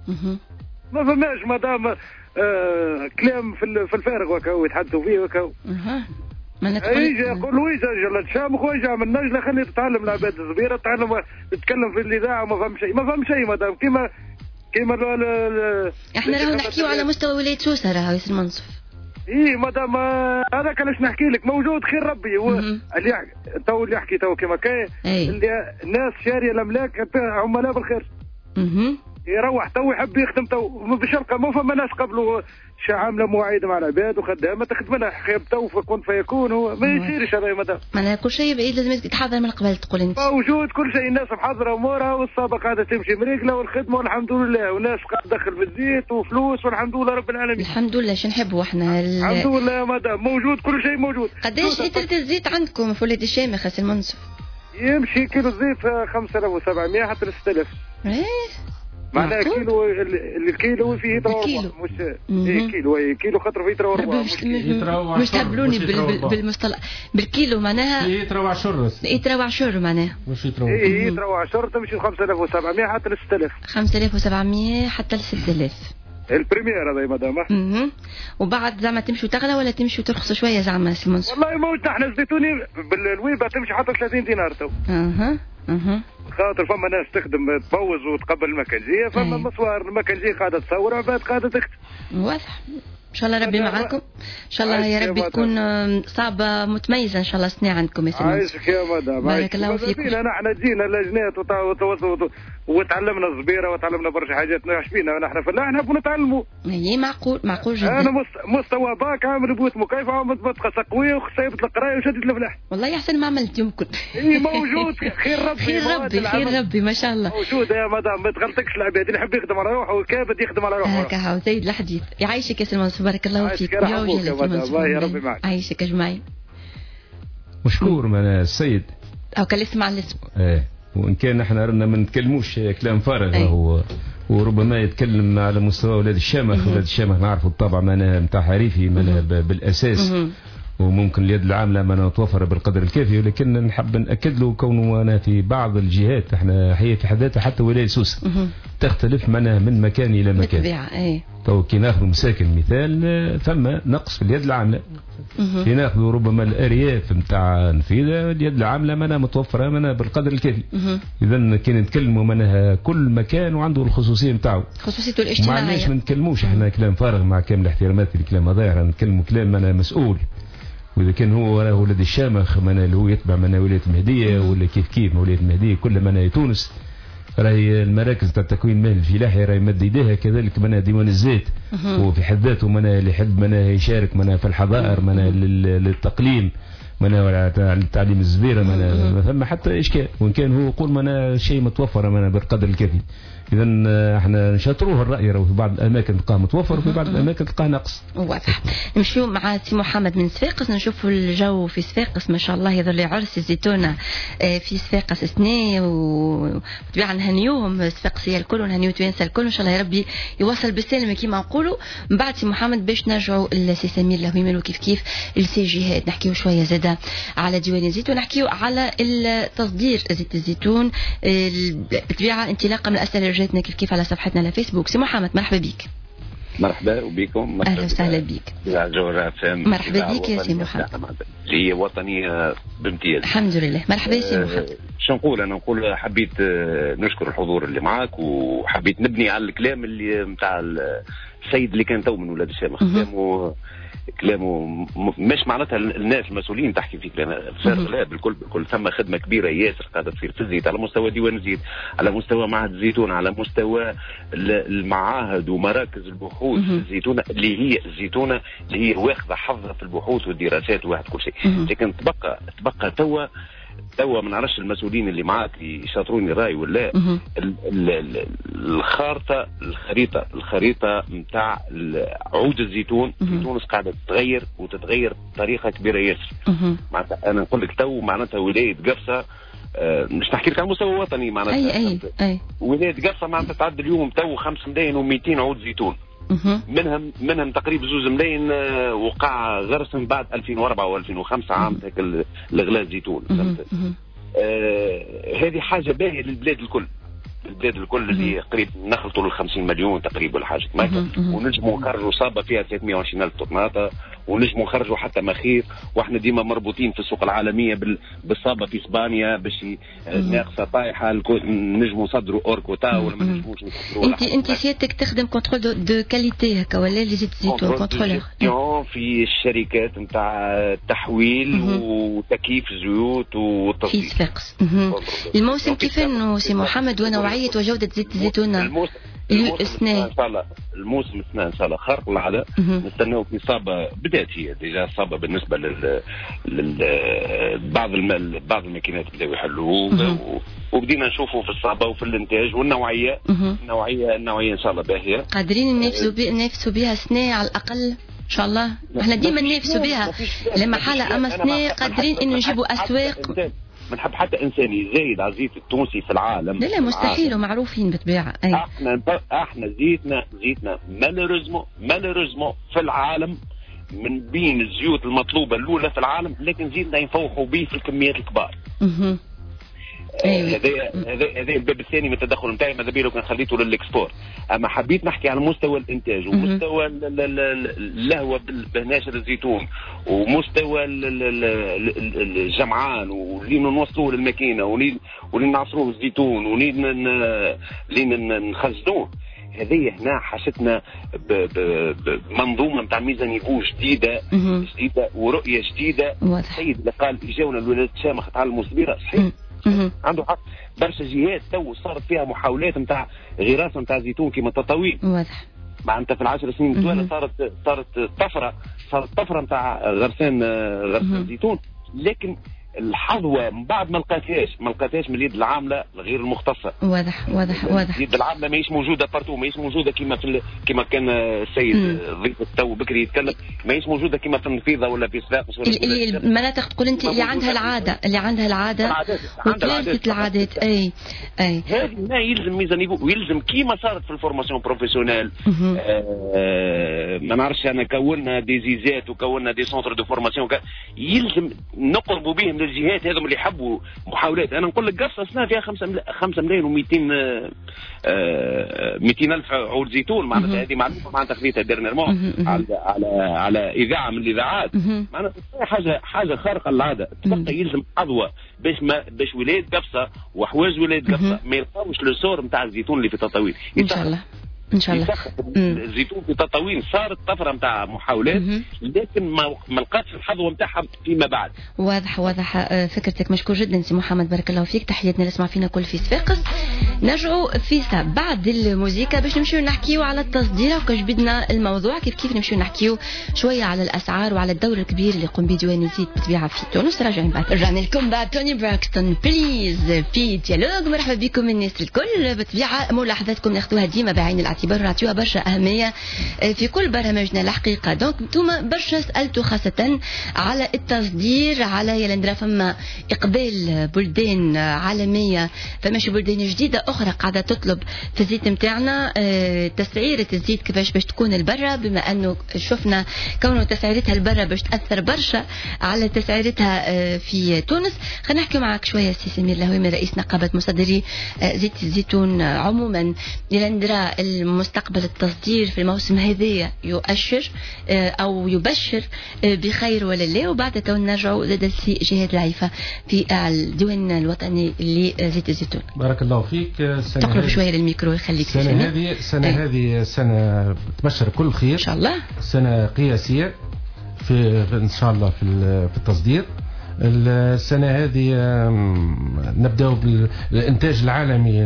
ما فماش مادام آه كلام في في الفارغ وكاو يتحدثوا فيه وكاو. اها ما يجي يقول ويجا جل تشامخ ويجا من نجله خلي تتعلم العباد الصغيره، تتعلم تتكلم في الاذاعه وما فهم شيء، ما فهم شيء مادام كيما كيما احنا راهو نحكيو على مستوى ولايه سوسه راهو ياسر منصف. اي مادام هذاك علاش نحكي لك موجود خير ربي. هو اللي يحكي تو اللي يحكي تو كيما كاين اللي الناس شاريه الاملاك عملاء بالخير. اها يروح تو يحب يخدم تو باش يلقى مو فما ناس قبله عامله مواعيد مع العباد وخدامه تخدم لها خيب تو فكون فيكون. هو ما يصيرش هذا يا مدام. معناها كل شيء بعيد لازم يتحضر من قبل تقول انت. موجود كل شيء، الناس محضره امورها والسابق هذا تمشي مريقله والخدمه والحمد لله، والناس قاعد تدخل في الزيت وفلوس والحمد لله رب العالمين. الحمد لله شو نحبوا احنا الحمد لله يا مدام موجود كل شيء موجود. قداش لتر الزيت عندكم في ولاد الشامخ يا سي المنصف؟ يمشي كيلو الزيت خمسة آلاف وسبعمية حتى ستة آلاف. ايه معناها كيلو الكيلو فيه يتراوح مش ايه كيلو اي كيلو خاطر فيه يتراوح مش مش تهبلوني بالمصطلح بالكيلو معناها يتراوح شر يتراوح شر معناها مش يتراوح ايه يتراوح شر تمشي خمسة آلاف وسبعمية حتى ل ستة آلاف. خمسة آلاف وسبعمية حتى ل ستة آلاف البريمير هذا يا مدام. اها وبعد زعما تمشوا تغلى ولا تمشوا ترخصوا شويه زعما سي منصور؟ والله موجود احنا الزيتوني بالويبه تمشي حتى ثلاثين دينار تو. اها اها خاطر فما ناس تخدم تبوز وتقبل المكنجيه، فما مصوار المكنجيه قاعده تصور عباد قاعده تكتب. واضح. ان شاء الله ربي معاكم ان شاء الله يا ربي تكون صعبه متميزه ان شاء الله سنه عندكم يا سي منصور. عايشك يا مدام. بارك الله فيكم. نحن جينا لجنات وتعلمنا الزبيره وتعلمنا برشا حاجات. ايش فينا نحن فلاح نحب نتعلموا. اي معقول معقول جدا. انا مستوى باك عامل بيوت مكيفه عامل بطقه قويه وخسيبه القرايه وشدت الفلاح. والله احسن ما عملت يمكن. اي موجود خير ربي خير ربي خير ربي ما شاء الله. موجود يا مدام ما تغلطكش العباد اللي يحب يخدم على روحه والكابد يخدم على روحه. هكا هاو زيد الحديث. يعيشك يا سي منصور بارك الله فيك. يا الله يا ربي معك. عايشك اجمعين. مشكور من السيد. او كان يسمع الاسم. ايه وان كان احنا رانا ما نتكلموش كلام فارغ. أيه. هو وربما يتكلم على مستوى ولاد الشامخ. ولاد الشامخ نعرفوا الطبع معناها نتاع حريفي معناها بالاساس. مم. وممكن اليد العامله ما نتوفر بالقدر الكافي، ولكن نحب ناكد له كونه انا في بعض الجهات احنا هي في حد ذاتها حتى ولايه سوسه تختلف منها من مكان الى مكان. بالطبيعه اي. تو كي ناخذ مساكن مثال ثم نقص في اليد العامله. كي ناخذ ربما الارياف نتاع نفيذه اليد العامله منا متوفره منا بالقدر الكافي. اذا كي نتكلموا منها كل مكان وعنده الخصوصيه نتاعو. خصوصيته الاجتماعيه. ما علاش ما نتكلموش احنا كلام فارغ مع كامل احتراماتي الكلام ظاهر، نتكلموا كلام منا مسؤول. واذا كان هو راه ولد الشامخ منا اللي هو يتبع منا ولايه المهديه ولا كيف كيف ولايه المهديه كل منا تونس راهي المراكز تاع التكوين المالي الفلاحي راهي مد يديها كذلك منا ديوان الزيت. هو في حد ذاته منا اللي يحب منا يشارك منا في الحظائر منا للتقليم منا التعليم الزبيره منا ما ثم حتى اشكال، وان كان هو يقول منا شيء متوفر منا بالقدر الكافي. اذا احنا نشاطروه الراي راهو في بعض الاماكن تلقاه متوفر وفي بعض الاماكن تلقاه ناقص. واضح. نمشيو مع سي محمد من صفاقس نشوفوا الجو في صفاقس ما شاء الله يظل عرس الزيتونه في صفاقس سنه وطبيعه نهنيوهم صفاقسيه الكل ونهنيو توانسه الكل ان شاء الله يا ربي يوصل بالسلامه كما نقولوا. من بعد سي محمد باش نرجعوا لسي سمير لهويمل وكيف كيف السي جهات نحكيو شويه زاده على ديوان الزيت ونحكيو على التصدير زيت الزيتون بالطبيعه انطلاقا من الاسئله جاتنا كيف كيف على صفحتنا على فيسبوك. سي محمد مرحبا بك. مرحبا وبكم. اهلا وسهلا بك. مرحبا بك يا سي محمد. اللي هي وطنيه بامتياز. الحمد لله. مرحبا يا سي محمد. شو نقول انا نقول حبيت نشكر الحضور اللي معاك وحبيت نبني على الكلام اللي نتاع السيد اللي كان تو من ولاد الشامخ. كلامه كلامه مش معناتها الناس المسؤولين تحكي في كلام فارغ، لا بالكل بالكل ثم خدمه كبيره ياسر قاعده تصير في الزيت على مستوى ديوان الزيت، على مستوى معهد الزيتون، على مستوى المعاهد ومراكز البحوث في الزيتونه اللي هي الزيتونه اللي هي واخذه حظها في البحوث والدراسات وواحد كل شيء. لكن تبقى تبقى توا توا ما نعرفش المسؤولين اللي معاك يشاطروني راي ولا الخارطه الخريطه الخريطه نتاع عود الزيتون في تونس قاعده تتغير وتتغير بطريقه كبيره ياسر. معناتها انا نقول لك تو معناتها ولايه قفصه أه مش نحكي لك على مستوى وطني معناتها اي اي اي ولايه قفصه معناتها تعدي اليوم تو خمسة ملايين ومئتين عود زيتون. منهم منهم تقريبا زوز ملايين وقع غرس من بعد ألفين وأربعة وألفين وخمسة عام هيك الغلاء الزيتون. آه هذه حاجه باهيه للبلاد الكل البلاد الكل اللي قريب نخلطوا ل خمسين مليون تقريبا ولا حاجه كما ونجموا نخرجوا صابه فيها ثلاثمئة وعشرين ألف طناطه ونجموا نخرجوا حتى مخير واحنا ديما مربوطين في السوق العالميه بالصابه في اسبانيا باش ناقصه طايحه نجموا نصدروا اوركوتا ولا ما نجموش نصدروا. انت انت سيادتك تخدم كونترول دو كاليتي هكا ولا اللي زيت الزيتون كونترولور في الشركات نتاع التحويل وتكييف الزيوت في صفاقس. الموسم كيف انه سي محمد ونوعيه وجوده زيت الزيتون؟ الموسم السنة ان شاء الله الموسم السنة ان شاء الله خارق العاده. نستناو في صابه بدات هي ديجا صابه بالنسبه لل, لل... بعض الم... بعض الماكينات بداوا يحلوه وبدينا نشوفوا في الصابه وفي الانتاج والنوعيه النوعيه النوعيه ان شاء الله باهيه قادرين ننافسوا بي... ننافسوا بها سنه على الاقل ان شاء الله. احنا ديما ننافسوا بها لما حاله اما سنه قادرين انه نجيبوا اسواق. ما نحب حتى انسان يزايد على الزيت التونسي في العالم. لا لا مستحيل ومعروفين بالطبيعه. اي احنا احنا زيتنا زيتنا مالوريزمو مالوريزمو في العالم من بين الزيوت المطلوبه الاولى في العالم لكن زيتنا ينفوحوا به في الكميات الكبار. اها هذا هذا هذا الباب الثاني من التدخل نتاعي ماذا بيه لو كان خليته للاكسبور. اما حبيت نحكي على مستوى الانتاج ومستوى اللهوه بناشر الزيتون ومستوى الجمعان واللي نوصلوه للماكينه واللي نعصروه الزيتون واللي نخزنوه. هذه هنا حاجتنا بمنظومه نتاع ميزانيفو جديده جديده ورؤيه جديده. السيد اللي قال اجاونا الولايات الشامخ تعلموا صبيره صحيح عنده حق. برشا جهات تو صارت فيها محاولات نتاع غراسه نتاع زيتون كما تطاوين واضح معناتها في العشر سنين التوالى صارت صارت طفره صارت طفره نتاع غرسان غرسان زيتون. لكن الحظوه من بعد ما لقاتهاش ما لقاتهاش من اليد العامله غير المختصه. واضح واضح واضح اليد العامله ماهيش موجوده بارتو ماهيش موجوده كما في كما كان السيد ضيف التو بكري يتكلم ماهيش موجوده كما في النفيضه ولا في صفاقس ولا اللي المناطق تقول انت اللي عندها العاده اللي عندها العاده وتمارست العادات. اي اي هذه ما يلزم ميزانيفو ويلزم كيما صارت في الفورماسيون بروفيسيونيل. آه ما نعرفش انا كونا دي زيزات وكونا دي سونتر دو فورماسيون يلزم نقربوا بهم الجهات هذم اللي يحبوا محاولات. انا نقول لك قصه سنه فيها خمسة ملايين ومئتين مئتين الف عود زيتون معناتها هذه معلومه معناتها خذيتها ديرنيرمون على على على اذاعه من الاذاعات معناتها حاجه حاجه خارقه للعاده. تبقى يلزم حظوه باش ما باش ولايه قفصه وحواج ولايه قفصه ما يلقاوش لو سور نتاع الزيتون اللي في تطاوين ان شاء الله ان شاء الله. الزيتون في تطاوين صارت طفره نتاع محاولات لكن ما لقاتش الحظوه نتاعها فيما بعد. واضح واضح فكرتك مشكور جدا سي محمد بارك الله فيك. تحياتنا اللي نسمع فينا كل في صفاقس. نرجعوا في ساعة بعد الموسيقى باش نمشيو نحكيو على التصدير وكجبدنا الموضوع كيف كيف نمشيو نحكيو شويه على الاسعار وعلى الدور الكبير اللي يقوم به ديوان الزيت بالطبيعه في تونس. راجعين بعد رجعنا لكم بعد توني براكستون بليز في ديالوج. مرحبا بكم الناس الكل. بالطبيعه ملاحظاتكم ناخذوها ديما بعين الاعتبار ونعطيوها برشا اهميه في كل برامجنا الحقيقه. دونك انتم برشا سالتوا خاصه على التصدير على يلندرا فما اقبال بلدان عالميه فماشي بلدان جديده اخرى قاعده تطلب في الزيت نتاعنا. اه تسعيره الزيت كيفاش باش تكون البرة بما انه شفنا كونه تسعيرتها البرة باش تاثر برشا على تسعيرتها اه في تونس. خلينا نحكي معك شويه سي سمير الهويمي رئيس نقابه مصدري اه زيت الزيتون عموما. يلندرا المستقبل التصدير في الموسم هذا يؤشر اه او يبشر اه بخير ولا لا؟ وبعد تو نرجعوا لدلسي جهاد العيفه في الديوان الوطني لزيت الزيتون. بارك الله فيك. تقرب شويه للميكرو يخليك. السنه هذه السنه هذه سنه تبشر كل خير ان شاء الله. سنه قياسيه في, في ان شاء الله في في التصدير. السنه هذه نبداو بالانتاج العالمي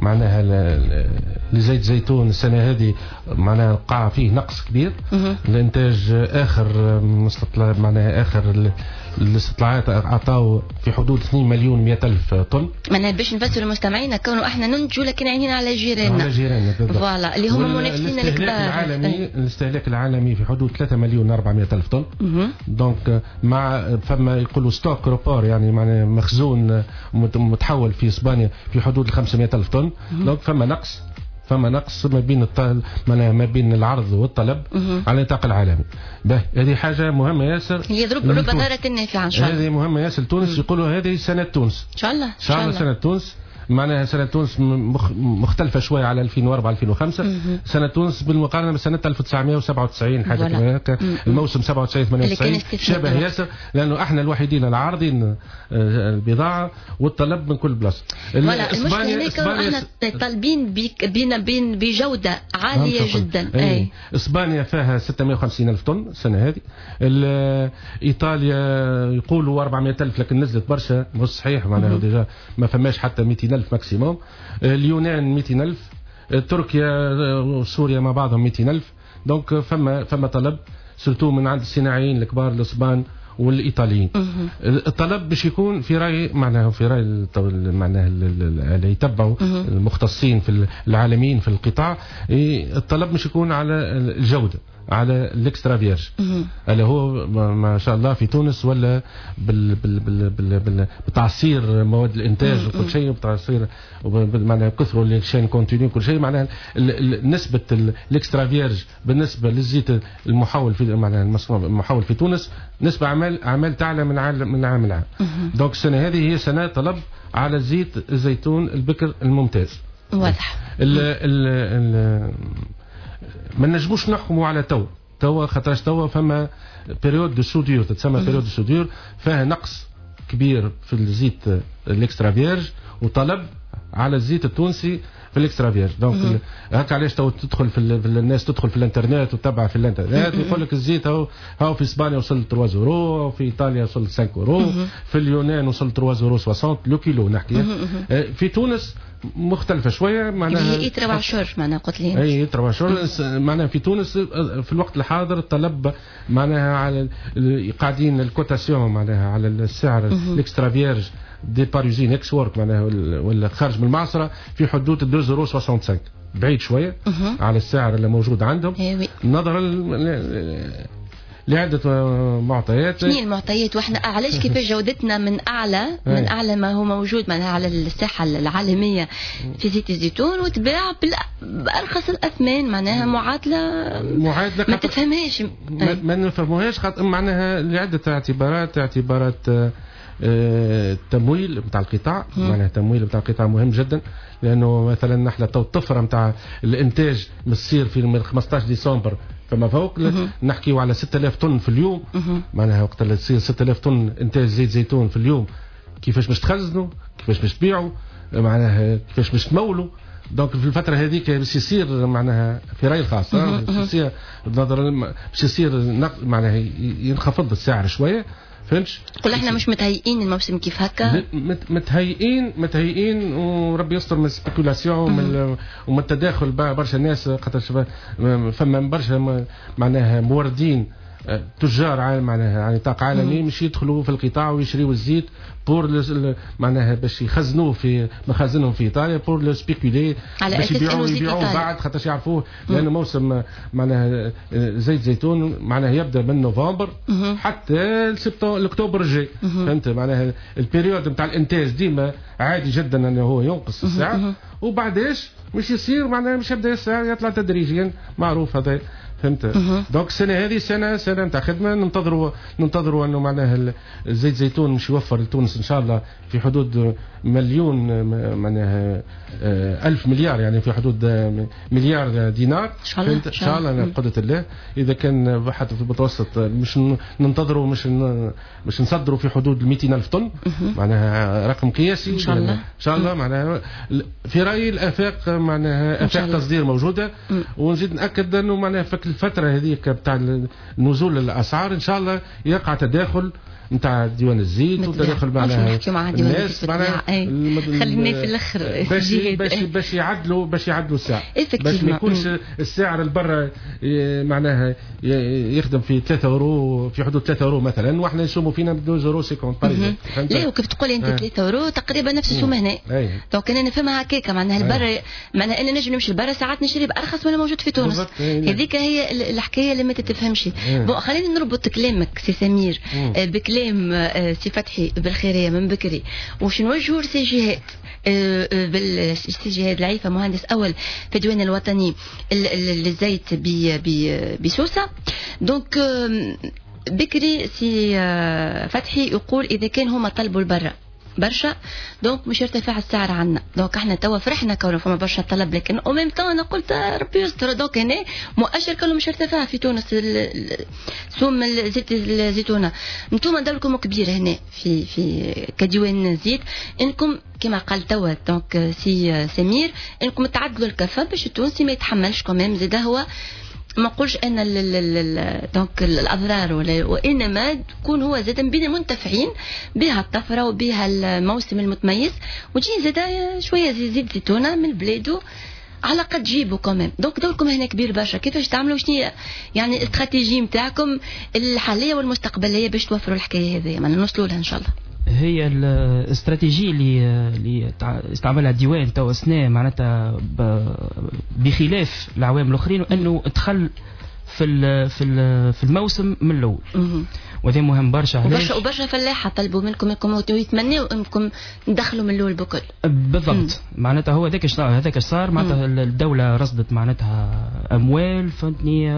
معناها لزيت زيتون السنه هذه معناها وقع فيه نقص كبير. الانتاج اخر مستطلع معناها اخر الاستطلاعات اعطاو في حدود اثنين مليون ومئة الف طن. معناها باش نفسر المستمعين كونه احنا ننتجوا لكن عينينا على جيراننا. على جيراننا فوالا اللي هم منافسين الكبار. العالمي الاستهلاك العالمي في حدود ثلاثة مليون وأربعمئة الف طن. دونك مع فما يقولوا ستوك روبور يعني معناها مخزون متحول في اسبانيا في حدود خمسمئة الف طن. دونك فما نقص فما نقص ما بين الطلب ما بين العرض والطلب على النطاق العالمي. به هذه حاجه مهمه ياسر هي ضرب رب ضاره النافعه ان شاء الله. هذه مهمه ياسر تونس يقولوا هذه سنه تونس ان شاء الله ان شاء الله سنه تونس. معناها سنة تونس مختلفة شوية على ألفين وأربعة ألفين وخمسة. سنة تونس بالمقارنة بسنة ألف وتسعمئة وسبعة وتسعين حاجة هكا. الموسم سبعة وتسعين ثمانية وتسعين شبه ياسر لأنه احنا الوحيدين العارضين البضاعة والطلب من كل بلاصة. المشكلة احنا طالبين بين بين بجودة عالية جدا. أي. اسبانيا فيها ستمئة وخمسين ألف طن السنة هذه. ايطاليا يقولوا أربعمئة ألف لكن نزلت برشا مش صحيح معناها ديجا ما فماش حتى مئتين ألف ماكسيموم. اليونان مئتين ألف. تركيا وسوريا مع بعضهم مئتين ألف. دونك فما فما طلب سورتو من عند الصناعيين الكبار الاسبان والايطاليين. الطلب باش يكون في راي معناها في راي معناها اللي يتبعوا المختصين في العالميين في القطاع الطلب مش يكون على الجوده على الاكسترا فيرج اللي هو ما شاء الله في تونس ولا بال بال بال بال بال بتعصير مواد الانتاج وكل شيء وبتعصير معناها كثروا الشين كونتينيو كل شيء معناها نسبه الاكسترا فيرج بالنسبه للزيت المحول في معناها المصنوع المحول في تونس نسبه اعمال اعمال تعلى من عام من عام لعام. دونك السنه هذه هي سنه طلب على زيت الزيتون البكر الممتاز. واضح. ال ال ما نجموش نحكموا على تو تو خاطرش تو فما بيريود دو سوديور تتسمى بيريود دو سوديور فيها نقص كبير في الزيت الاكسترا فيرج وطلب على الزيت التونسي في الاكسترا فيرج. دونك هكا علاش تو تدخل في, في الناس تدخل في الانترنت وتتبع في الانترنت يقول لك الزيت هو هو في اسبانيا وصل ثلاثة يورو وفي ايطاليا وصل خمسة يورو في اليونان وصل ثلاثة يورو ستين لو كيلو نحكي. في تونس مختلفة شوية معناها هي ترى عشر معناها قلت لي اي ترى عشر معناها في تونس في الوقت الحاضر الطلب معناها على قاعدين الكوتاسيون معناها على السعر الاكسترا فيرج دي باريزين اكس وورك معناها ولا خارج من المعصرة في حدود اثنين يورو خمسة وستين بعيد شوية على السعر اللي موجود عندهم نظرا لعدة معطيات. شنو المعطيات واحنا علاش كيفاش جودتنا من اعلى من اعلى ما هو موجود معناها على الساحه العالميه في زيت الزيتون وتباع بارخص الاثمان معناها معادله معادله ما تفهمهاش ما, ما نفهموهاش خاطر معناها لعده اعتبارات اعتبارات التمويل نتاع القطاع معناها التمويل نتاع القطاع مهم جدا لانه مثلا نحن تو الطفره نتاع الانتاج بتصير في من خمسة عشر ديسمبر فما فوق نحكيو على ستة آلاف طن في اليوم معناها وقت اللي تصير ستة آلاف طن انتاج زيت زيتون في اليوم كيفاش باش تخزنوا كيفاش باش تبيعوا معناها كيفاش باش تمولوا. دونك في الفتره هذيك باش يصير معناها في رايي الخاص باش يصير نظرا باش يصير معناها ينخفض السعر شويه فهمتش. قل احنا مش متهيئين الموسم كيف هكا متهيئين متهيئين وربي يستر من السبيكولاسيون ومن التداخل برشا ناس خاطر فما برشا معناها موردين تجار معناها على نطاق عالمي مش يدخلوا في القطاع ويشريوا الزيت بور معناها باش يخزنوه في مخازنهم في ايطاليا بور لو سبيكولي باش يبيعوا يبيعوا بعد خاطر يعرفوه لانه موسم معناها زيت زيتون معناها يبدا من نوفمبر حتى اكتوبر الجاي فهمت معناها البيريود نتاع الانتاج ديما عادي جدا انه هو ينقص السعر وبعداش مش يصير معناها مش يبدا السعر يطلع تدريجيا معروف هذا فهمت. دونك السنه هذه سنه سنه نتاع خدمه ننتظروا ننتظروا انه معناها الزيت زيتون مش يوفر لتونس ان شاء الله في حدود مليون معناها ألف مليار يعني في حدود مليار دينار ان شاء الله ان شاء الله بقدره الله. اذا كان حتى في المتوسط مش ننتظروا مش مش نصدروا في حدود مئتين ألف طن معناها رقم قياسي ان شاء الله ان شاء الله معناها في رايي الافاق معناها افاق تصدير موجوده ونزيد ناكد انه معناها الفتره هذيك بتاع نزول الاسعار ان شاء الله يقع تداخل نتاع ديوان الزيت وتدخل معناها الناس معناها خلينا في الاخر باش باش باش يعدلوا باش يعدلوا السعر باش ما يكونش السعر البر معناها يخدم في ثلاثة اورو في حدود ثلاثة اورو مثلا واحنا نسوموا فينا ب اثنين اورو خمسين باريزون. لا وكيف تقول انت ثلاثة اورو تقريبا نفس السوم هنا. دونك انا نفهمها هكاك معناها البر معناها انا نجم نمشي لبرا ساعات نشري بارخص وانا موجود في تونس. هذيك هي الحكايه اللي ما تتفهمش. بون خلينا نربط كلامك سي سمير بكلام سي فتحي بالخيريه من بكري وش نوجهوا سي جهات بالسي جهاد العيفه مهندس اول في الديوان الوطني للزيت بسوسه. دونك بكري سي فتحي يقول اذا كان هما طلبوا البرة برشا دونك مش يرتفع السعر عنا. دونك احنا توا فرحنا كون فما برشا طلب لكن او ميم طون انا قلت ربي يستر. دونك هنا مؤشر كله مش يرتفع في تونس سوم زيت الزيتونه. انتم دوركم كبير هنا في في كديوان زيت انكم كما قال توا دونك سي سمير انكم تعدلوا الكفه باش التونسي ما يتحملش كمان زيد هو ما نقولش ان دونك الاضرار وانما تكون هو زاد بين منتفعين بها الطفره وبها الموسم المتميز وتجي زاد شويه زيت زيتونه من بلادو على قد جيبوا كمان. دونك دوركم هنا كبير برشا. كيفاش تعملوا شنو يعني الاستراتيجيه نتاعكم الحاليه والمستقبليه باش توفروا الحكايه هذه ما نوصلوا لها ان شاء الله؟ هي الاستراتيجيه اللي اللي استعملها الديوان تو سنه معناتها بخلاف العوام الاخرين انه دخل في في في الموسم من الاول وهذا مهم برشا. وبرشا وبرشا فلاحه طلبوا منكم انكم يتمنوا انكم تدخلوا من الاول بكل بالضبط. معناتها هو هذاك هذاك صار معناتها الدوله رصدت معناتها اموال فهمتني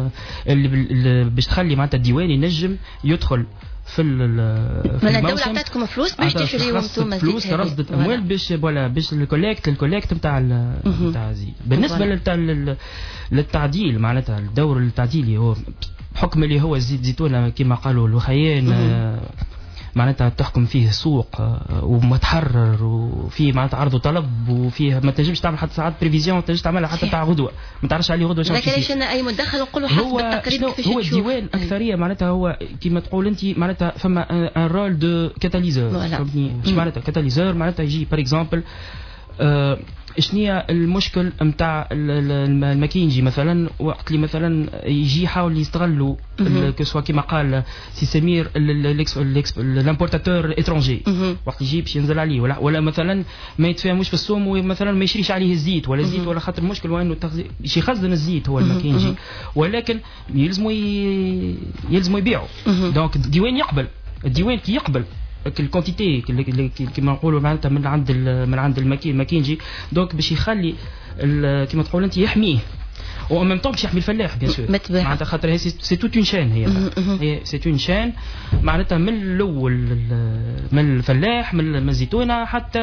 اللي باش تخلي معناتها الديوان ينجم يدخل في ال في الدولة عطاتكم فلوس باش تشريوا انتم زيت فلوس رصدت اموال باش ولا باش الكوليكت الكوليكت نتاع نتاع الزيت. بالنسبه للتعديل معناتها الدور التعديلي هو بحكم اللي هو الزيت زيتونه كما قالوا الوخيان معناتها تحكم فيه سوق ومتحرر وفيه معناتها عرض وطلب وفيه ما تنجمش تعمل حتى ساعات بريفيزيون ما تنجمش تعملها حتى تاع غدوه ما تعرفش عليه غدوه. لكن ليش انا اي مدخل نقولوا حسب التقرير كيفاش هو الديوان اكثريه معناتها هو كيما تقول انت معناتها فما ان رول دو كاتاليزور فهمتني مش معناتها كاتاليزور معناتها يجي باغ اكزومبل أه شنية المشكل نتاع الماكينجي مثلا وقت اللي مثلا يجي يحاول يستغلوا كسوا كما قال سي سمير الامبورتاتور اترونجي وقت يجي باش ينزل عليه ولا, ولا مثلا ما يتفاهموش في السوم ومثلا ما يشريش عليه الزيت ولا الزيت ولا خاطر المشكل وانه باش يخزن الزيت هو الماكينجي ولكن يلزموا يلزموا يبيعوا. دونك الديوان يقبل الديوان كي يقبل الكونتيتي كما نقولوا معناتها من عند من عند الماكينجي دونك باش يخلي كما تقول انت يحميه و ميم طون باش يحمي الفلاح بيان سور معناتها خاطر هي سي توت اون شين هي هي سي اون شين معناتها من الاول من الفلاح من الزيتونه حتى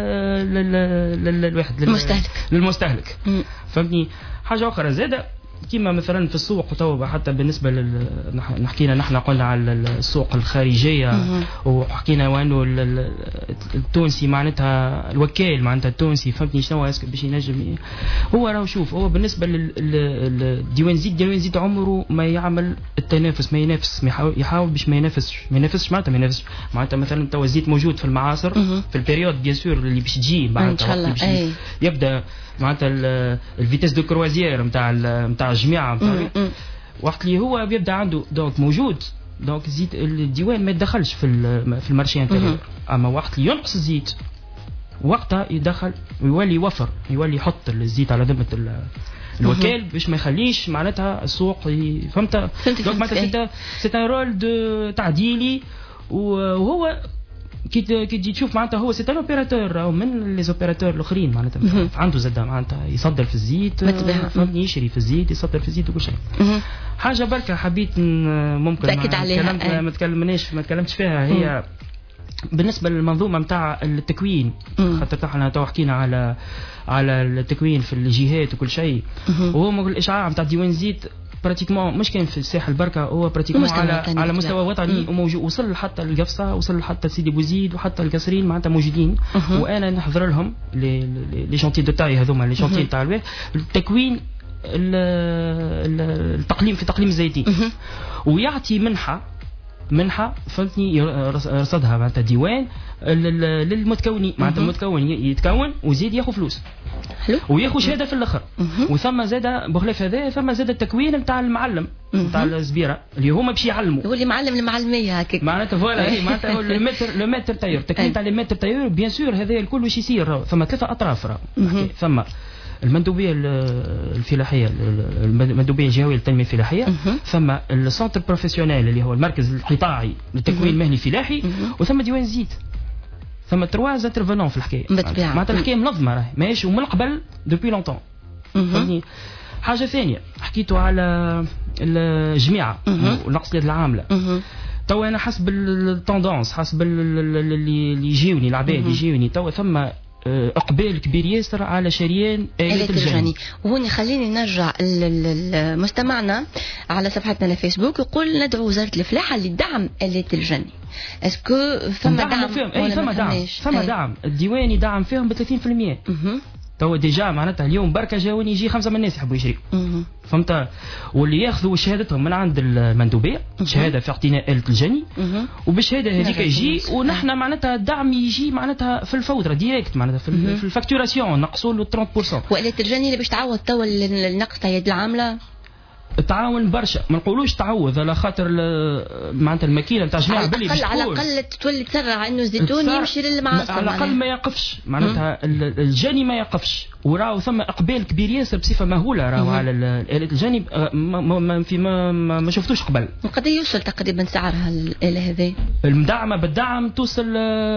الواحد للمستهلك للمستهلك فهمتني. حاجه اخرى زاده كما مثلا في السوق تو حتى بالنسبه لل نحكينا نحن قلنا على السوق الخارجيه وحكينا وانه التونسي معناتها الوكيل معناتها التونسي فهمتني شنو اسك باش ينجم هو راهو شوف هو بالنسبه للديوان زيت ديوان زيت عمره ما يعمل التنافس ما ينافس ما يحاول باش ما ينافسش ما ينافسش معناتها ما ينافسش معناتها مثلا تو الزيت موجود في المعاصر في البيريود بيان سور اللي باش تجي معناتها يبدا معناتها الفيتيس دو كروازيير نتاع نتاع الجماعه نتاع وقت اللي هو بيبدا عنده دونك موجود دونك الزيت الديوان ما يدخلش في في المارشي انتيريور. اما وقت اللي ينقص الزيت وقتها يدخل ويولي يوفر يولي يحط الزيت على ذمه الوكيل باش ما يخليش معناتها السوق فهمت. دونك معناتها سي ان رول دو تعديلي وهو كي كي تجي تشوف معناتها هو سي ان اوبيراتور او من لي اوبيراتور الاخرين معناتها عنده زاد معناتها يصدر في الزيت فهمتني يشري في الزيت يصدر في الزيت وكل شيء. حاجه بركه حبيت ممكن تاكد عليها ما تكلمناش ما تكلمتش فيها هي بالنسبه للمنظومه نتاع التكوين خاطر احنا تو حكينا على على التكوين في الجهات وكل شيء وهو الاشعاع نتاع ديوان زيت براتيكمون مش كان في الساحل بركه هو براتيكمون على على مستوى وطني وموجود وصل حتى القفصه وصل حتى سيدي بوزيد وحتى القصرين معناتها موجودين وانا نحضر لهم لي لي شونتي دو تاي هذوما لي شونتي تاع التكوين التقليم في تقليم الزيتين ويعطي منحه منحه فهمتني رصدها معناتها ديوان للمتكونين معناتها المتكون يتكون ويزيد ياخذ فلوس حلو وياخذ شهاده في الاخر وثم زاد بخلاف هذا ثم زاد التكوين نتاع المعلم نتاع الزبيره اللي هما باش يعلموا هو اللي معلم المعلميه هكاك معناتها فوالا هي معناتها لو متر لو متر تاير التكوين تاع لي متر تاير بيان سور هذا الكل واش يصير ثم ثلاثه اطراف راه ثم المندوبيه الفلاحيه المندوبيه الجهويه للتنميه الفلاحيه ثم السنتر بروفيسيونيل اللي هو المركز القطاعي للتكوين المهني الفلاحي وثم ديوان الزيت ثم ترواز انترفونون في الحكايه معناتها الحكايه منظمه راهي ماهيش ومن قبل دوبي لونتون فهمتني. حاجه ثانيه حكيتوا على الجميعه ونقص اليد العامله توا انا حسب التوندونس حسب اللي يجيوني العباد اللي يجيوني توا ثم اقبال كبير ياسر على شريان آلة الجني. وهنا خليني نرجع لمستمعنا على صفحتنا الفيسبوك يقول ندعو وزارة الفلاحة لدعم آلة الجني. اسكو ثم دعم فيهم؟ اي ثم دعم ثم دعم الديواني دعم فيهم ب ثلاثين بالمئة توا ديجا معناتها اليوم بركه جاوني يجي خمسه من الناس يحبوا يشريوا فهمت واللي ياخذوا شهادتهم من عند المندوبيه شهاده في اعتناء آلة الجني وبالشهاده هذيك يجي ونحن معناتها الدعم يجي معناتها في الفوتره ديريكت معناتها في, في الفاكتوراسيون نقصوا له ثلاثين بالمئة وآلة الجني اللي باش تعوض توا النقص تاع اليد العامله تعاون برشا ما نقولوش تعوض على خاطر معناتها الماكينه نتاع جماعه باللي باش على الاقل تولي تسرع انه الزيتون يمشي للمعاصر على الاقل ما يقفش معناتها الجاني ما يقفش وراو ثم اقبال كبير ياسر بصفه مهوله راهو على آلة الجاني ما في ما ما, ما شفتوش قبل. قد يوصل تقريبا سعرها الآلة هذه المدعمه بالدعم توصل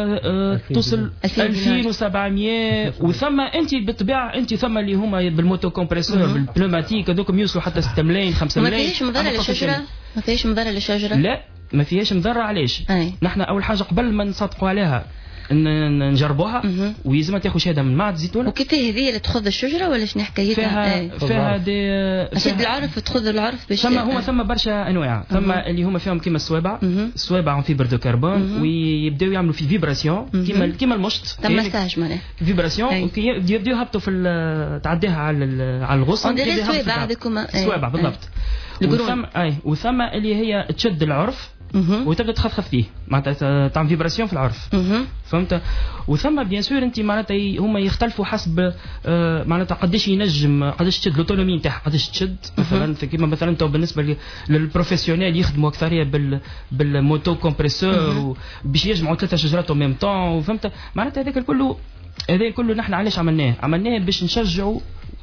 توصل ألفين وسبعمئة وثم انت بالطبيعه انت ثم اللي هما بالموتو كومبريسور بالبنوماتيك هذوكم يوصلوا حتى ستة ملايين خمسة ملايين. ما فيهاش مضره للشجره ما فيهاش مضره للشجره لا ما فيهاش مضره علاش نحن اول حاجه قبل ما نصدقوا عليها نجربوها ويلزم تاخذ شهاده من معهد الزيتون. وكيف هذه اللي تخذ الشجره ولا شنو حكايتها؟ فيها فيها دي اشد العرف تخذ العرف باش ثم هو ثم برشا انواع ثم اللي هما فيهم كيما الصوابع الصوابع فيبر دو كربون ويبداو يعملوا في فيبراسيون كيما كيما المشط تم مساج معناها فيبراسيون يبداو يهبطوا في تعديها على على الغصن الصوابع هذوكما الصوابع بالضبط وثم اي وثم اللي هي تشد العرف وتبدا تخفخف فيه معناتها تعمل فيبراسيون في العرف فهمت وثم بيان سور انت معناتها هما يختلفوا حسب آه معناتها قداش ينجم قداش تشد لوتونومي نتاعها قداش تشد مثلا كيما مثلا تو بالنسبه للبروفيسيونيل يخدموا اكثريه بال بالموتو كومبريسور باش يجمعوا ثلاثه شجرات او ميم طون فهمت معناتها هذاك الكل هذا كله نحن علاش عملناه عملناه باش نشجعوا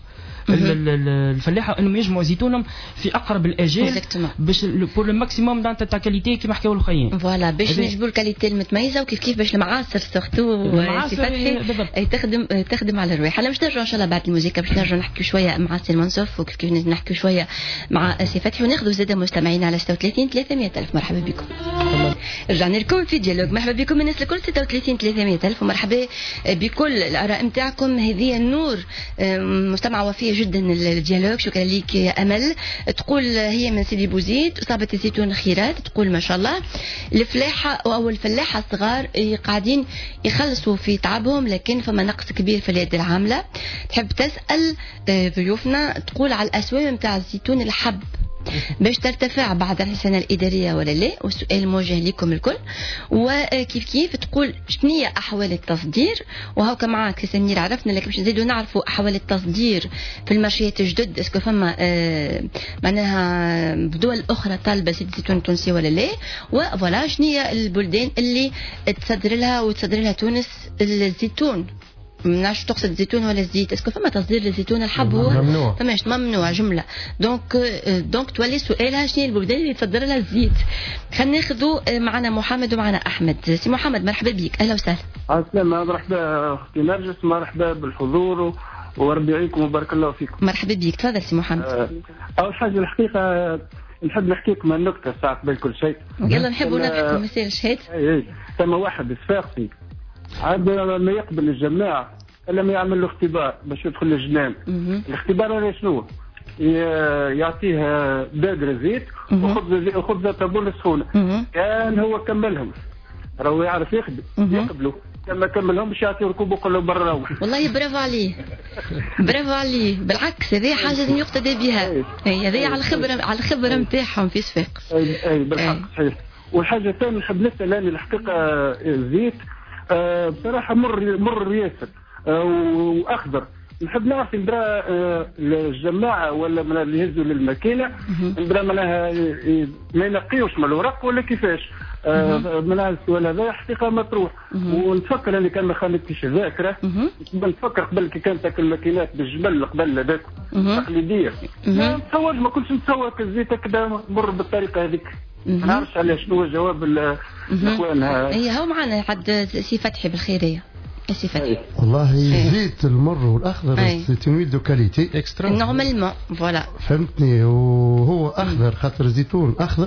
الفلاحه انهم يجمعوا زيتونهم في اقرب الاجال باش بور لو ماكسيموم دان تاع كاليتي كيما حكاو الاخرين فوالا باش نجبوا الكاليتي المتميزه وكيف كيف باش المعاصر سورتو صفاتها تخدم تخدم على الرواح. انا باش نرجعوا ان شاء الله بعد الموسيقى باش نرجعوا نحكيو شويه مع سي منصف وكيف كيف نحكيو شويه مع سي فتحي وناخذوا زاده مستمعين على ستة وثلاثين ثلاثمئة ألف. مرحبا بكم رجعنا لكم في ديالوج. مرحبا بكم الناس الكل ستة وثلاثين ثلاثمئة ألف ومرحبا بكل الاراء نتاعكم. هذه النور مستمعه وفيه جدا الديالوج. شكرا لك يا امل. تقول هي من سيدي بوزيد اصابه الزيتون خيرات. تقول ما شاء الله الفلاحه او الفلاحه الصغار قاعدين يخلصوا في تعبهم لكن فما نقص كبير في اليد العامله. تحب تسال ضيوفنا تقول على الاسواق نتاع الزيتون الحب باش ترتفع بعد السنه الاداريه ولا لا؟ والسؤال موجه لكم الكل. وكيف كيف تقول شنية احوال التصدير وهاكا معاك سمير عرفنا لكن باش نزيدوا نعرفوا احوال التصدير في المارشيات الجدد اسكو فما آه معناها بدول اخرى طالبه زيت الزيتون التونسي ولا لا؟ وفوالا شنية البلدان اللي تصدر لها وتصدر لها تونس الزيتون؟ مناش تقصد الزيتون ولا الزيت اسكو فما تصدير للزيتون الحب هو ممنوع فماش ممنوع جمله. دونك دونك تولي سؤالها شنو البلدان اللي تصدر لها الزيت. خلينا ناخذوا معنا محمد ومعنا احمد. سي محمد مرحبا بك اهلا وسهلا. السلام مرحبا اختي نرجس مرحبا بالحضور وربي يعينكم وبارك الله فيكم. مرحبا بك تفضل سي محمد. اول حاجه الحقيقه نحب نحكي لكم عن نكته ساعه قبل كل شيء. يلا نحبوا نضحكوا ما يصيرش هيك. اي اي ثم واحد صفاقسي عاد ما يقبل الجماعة لما يعمل له اختبار باش يدخل الجنان. الاختبار هذا شنو؟ يعطيه دادر زيت وخبز وخبزة طابون سخونة. كان هو كملهم راهو يعرف يخدم يقبلوا لما كملهم باش يعطيه ركوب وقال له برا روح. والله برافو عليه برافو عليه. بالعكس هذه حاجة لازم يقتدى بها. اي هذه على الخبرة على الخبرة نتاعهم في صفاقس. اي اي بالحق صحيح. والحاجه الثانيه نحب نسال انا الحقيقه الزيت آه بصراحه مر مر ياسر آه واخضر. نحب نعرف برا آه الجماعه ولا من اللي يهزوا للماكينه برا معناها ما ينقيوش من الورق ولا كيفاش آه من السؤال هذا حقيقه مطروح. ونتفكر اني كان ما خانتنيش ذاكره نتفكر قبل كي كانت تاكل الماكينات بالجبل قبل هذاك تقليديه ما نتصور ما كنتش نتصور الزيت كذا مر بالطريقه هذيك. ما نعرفش على شنو هو جواب الاخوان. هي هو معنا حد سي فتحي بالخيريه. سي فتحي والله زيت المر والاخضر سيتينويد دو كاليتي اكسترا نورمالمون فوالا فهمتني. وهو اخضر خاطر الزيتون اخضر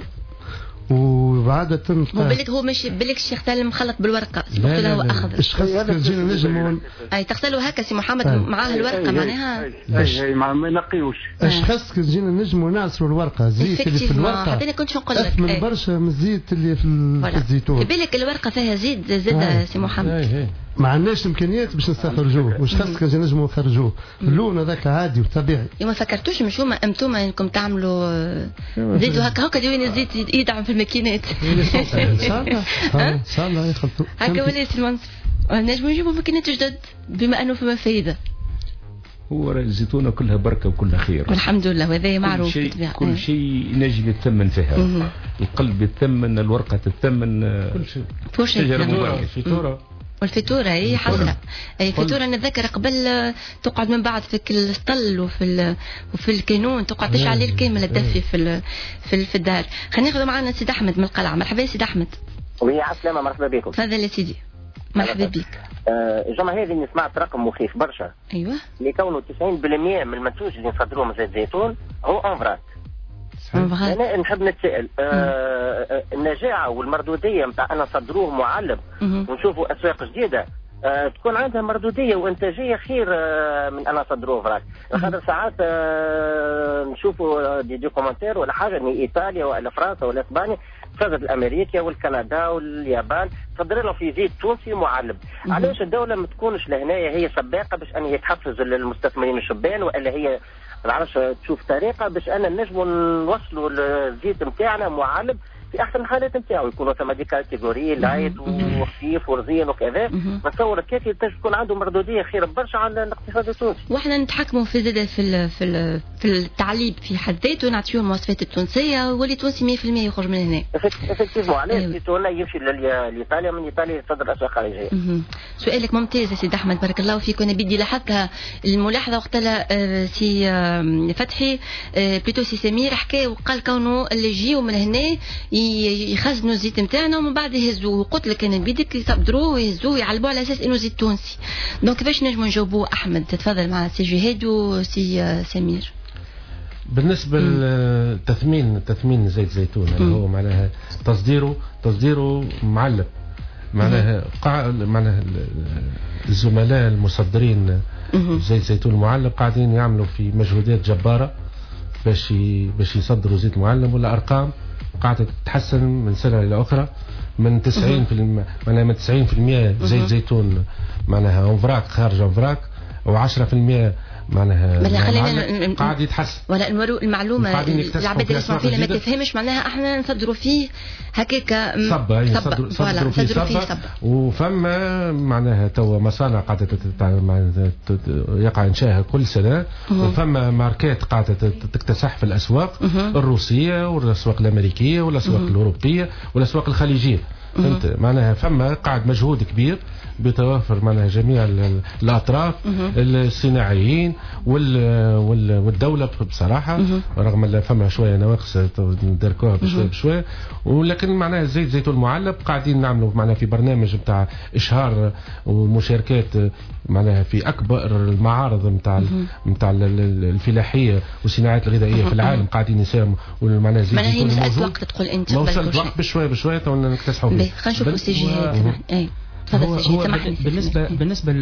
وعادة هو بالك هو مش بالك الشيخ تاع مخلط بالورقه لا لا هو اخضر. اش خاصك تجينا نجمون اي تغسلوا هكا سي محمد معاه الورقه معناها اي ما ينقيوش. اش خاصك تجينا نجموا نعصروا الورقه الزيت اللي في الورقه هذا كنت نقول لك من برشا من الزيت اللي في الزيتون. بالك الورقه فيها زيت زاد سي محمد ما عندناش امكانيات باش نستخرجوه. واش خاصك نجموا نخرجوه اللون هذاك عادي وطبيعي. ما فكرتوش مش هما انتم انكم تعملوا زيتوا هكا هكا ديوين الزيت يدعم في الماكينات ان شاء الله ان شاء الله يخلطوا هكا ولا سي المنصف نجموا نجيبوا ماكينات جدد بما انه فما فايده. هو الزيتونه كلها بركه وكلها خير والحمد لله وهذا معروف. كل شيء كل شيء نجم يتثمن فيها. القلب يتثمن الورقه تتثمن كل شيء. شجره مباركه فطوره والفطوره هي حسره. اي فطوره نتذكر قبل تقعد من بعد في السطل وفي وفي الكانون تقعد تشعل الليل كامل تدفي في في في الدار. خلينا ناخذ معنا سيد احمد من القلعه. مرحبا يا سيد احمد. وي عسلامه مرحبا بكم. تفضل يا سيدي. مرحبا بك. آه الجمعه هذه سمعت رقم مخيف برشا. ايوه لكونه تسعين بالمئة من المنتوج اللي نصدروه من زيت الزيتون هو انفراط. أنا نحب نتساءل آه النجاعة والمردودية نتاع أن نصدروه معلب ونشوفوا أسواق جديدة آه تكون عندها مردودية وإنتاجية خير آه من أن نصدروه فراك. خاطر ساعات آه نشوفوا دي, دي كومنتير ولا حاجة إن إيطاليا ولا فرنسا ولا إسبانيا تصدر الأمريكا والكندا واليابان تصدر لهم في زيت تونسي معلب. علاش الدولة ما تكونش لهنايا هي سباقة باش أن يتحفز المستثمرين الشبان وإلا هي نعرفش تشوف طريقه باش انا نجموا نوصلوا الزيت نتاعنا معلب في احسن الحالات نتاعو يكونوا ثم دي كاتيجوري لايت وخفيف ورزين وكذا. نتصور كيف تكون عنده مردوديه خير برشا على الاقتصاد التونسي. واحنا نتحكموا في زاد في ال في ال في التعليب في حد ذاته نعطيوه المواصفات التونسيه واللي تونسي مية بالمية يخرج من هنا. افكتيفمون علاش الزيتون يمشي لايطاليا من ايطاليا يصدر اسواق خارجيه. سؤالك ممتاز يا سيدي احمد بارك الله فيك. وانا بدي لاحظتها الملاحظه وقتها سي فتحي بليتو سي سمير حكى وقال كونه اللي يجيو من هنا يخزنوا الزيت نتاعنا ومن بعد يهزوه. قلت لك انا بيدك يصدروه ويهزوه ويعلبوه على اساس انه زيت تونسي. دونك كيفاش نجموا نجاوبوه احمد؟ تتفضل مع سي جهاد وسي سمير. بالنسبه للتثمين تثمين زيت زيتون اللي هو معناها تصديره تصديره معلب معناها قاع معناها الزملاء المصدرين زيت زيتون معلب قاعدين يعملوا في مجهودات جباره باش باش يصدروا زيت معلب ولا ارقام قاعدة تتحسن من سنة إلى أخرى من تسعين في المية معناها من تسعين في المية زيت زيتون معناها انفراك خارج انفراك وعشرة في المية معناها قاعد يتحسن. ولا المعلومة العباد اللي يسمعوا فيها ما تفهمش معناها احنا نصدروا فيه هكاك صبة يصدروا صدروا فيه صبة. وفما معناها توا مصانع قاعدة يقع إنشائها كل سنة وفما ماركات قاعدة تكتسح في الأسواق الروسية والأسواق الأمريكية والأسواق الأوروبية والأسواق الخليجية. فهمت معناها فما قاعد مجهود كبير بتوافر معناها جميع الأطراف الصناعيين والدولة بصراحة رغم أن فما شوية نواقص ندركوها بشوية بشوية. ولكن معناها زيت زيتون معلب قاعدين نعملوا معناها في برنامج بتاع إشهار ومشاركات معناها في أكبر المعارض بتاع بتاع الفلاحية والصناعات الغذائية في العالم قاعدين يساهموا. ومعناها زيت زيتون موجود. وقت تقول أنت وصلت وقت بشوية بشوية تو نكتسحوا فيه. خلينا نشوفوا سي جهاد. هو, هو بالنسبه بالنسبه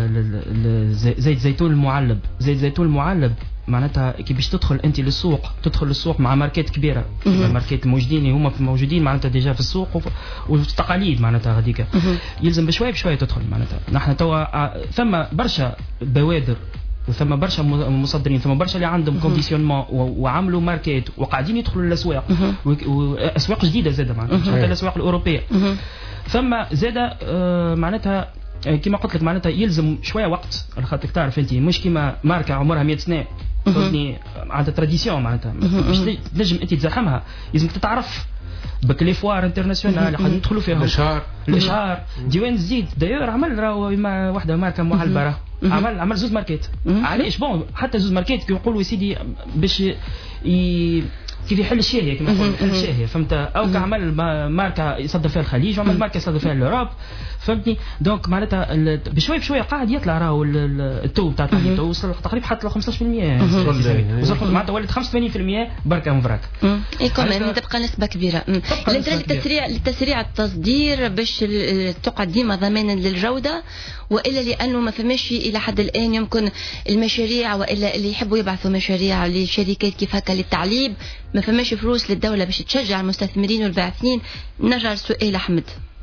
للزيت زيتون المعلب زيت زيتون المعلب معناتها كي باش تدخل انت للسوق تدخل للسوق مع ماركات كبيره الماركات الموجودين هما موجودين معناتها ديجا في السوق والتقاليد معناتها هذيك يلزم بشويه بشويه تدخل معناتها. نحن توا ثم برشا بوادر وثم برشا مصدرين، ثم برشا اللي عندهم كونديسيونمون وعملوا ماركات وقاعدين يدخلوا للاسواق واسواق جديده زاده معناتها حتى الاسواق الاوروبيه. ثم زاده معناتها كما قلت لك معناتها يلزم شويه وقت على خاطر تعرف انت مش كما ماركه عمرها مئة سنه فهمتني عندها تراديسيون معناتها مش تنجم انت تزحمها، لازم تتعرف بك لي فوار انترناسيونال قاعدين ندخلوا فيهم الاشهار الاشهار ديوان الزيت دايور عمل راهو واحده ماركه معلبه راه عمل عمل زوز ماركات. علاش بون حتى زوز ماركات كي يقولوا يا سيدي باش ي... كيف يحل الشاهيه كما نقولوا يحل الشاهيه فهمت، او كعمل ماركه يصدر فيها الخليج وعمل ماركه يصدر فيها الاوروب فهمتني. دونك معناتها بشوي بشوي قاعد يطلع راهو التو تاع التعليم تو وصل تقريبا حتى خمسطاش بالمئة وصل معناتها ولد خمسة وثمانين بالمئة بركه مفراك اي كمان تبقى نسبه كبيره. للتسريع للتسريع التصدير باش تقعد ديما ضمانا للجوده، والا لانه ما فماش الى حد الان يمكن المشاريع والا اللي يحبوا يبعثوا مشاريع لشركات كيف هكا للتعليب ما فماش فلوس للدوله باش تشجع المستثمرين والباحثين. نرجع للسؤال احمد،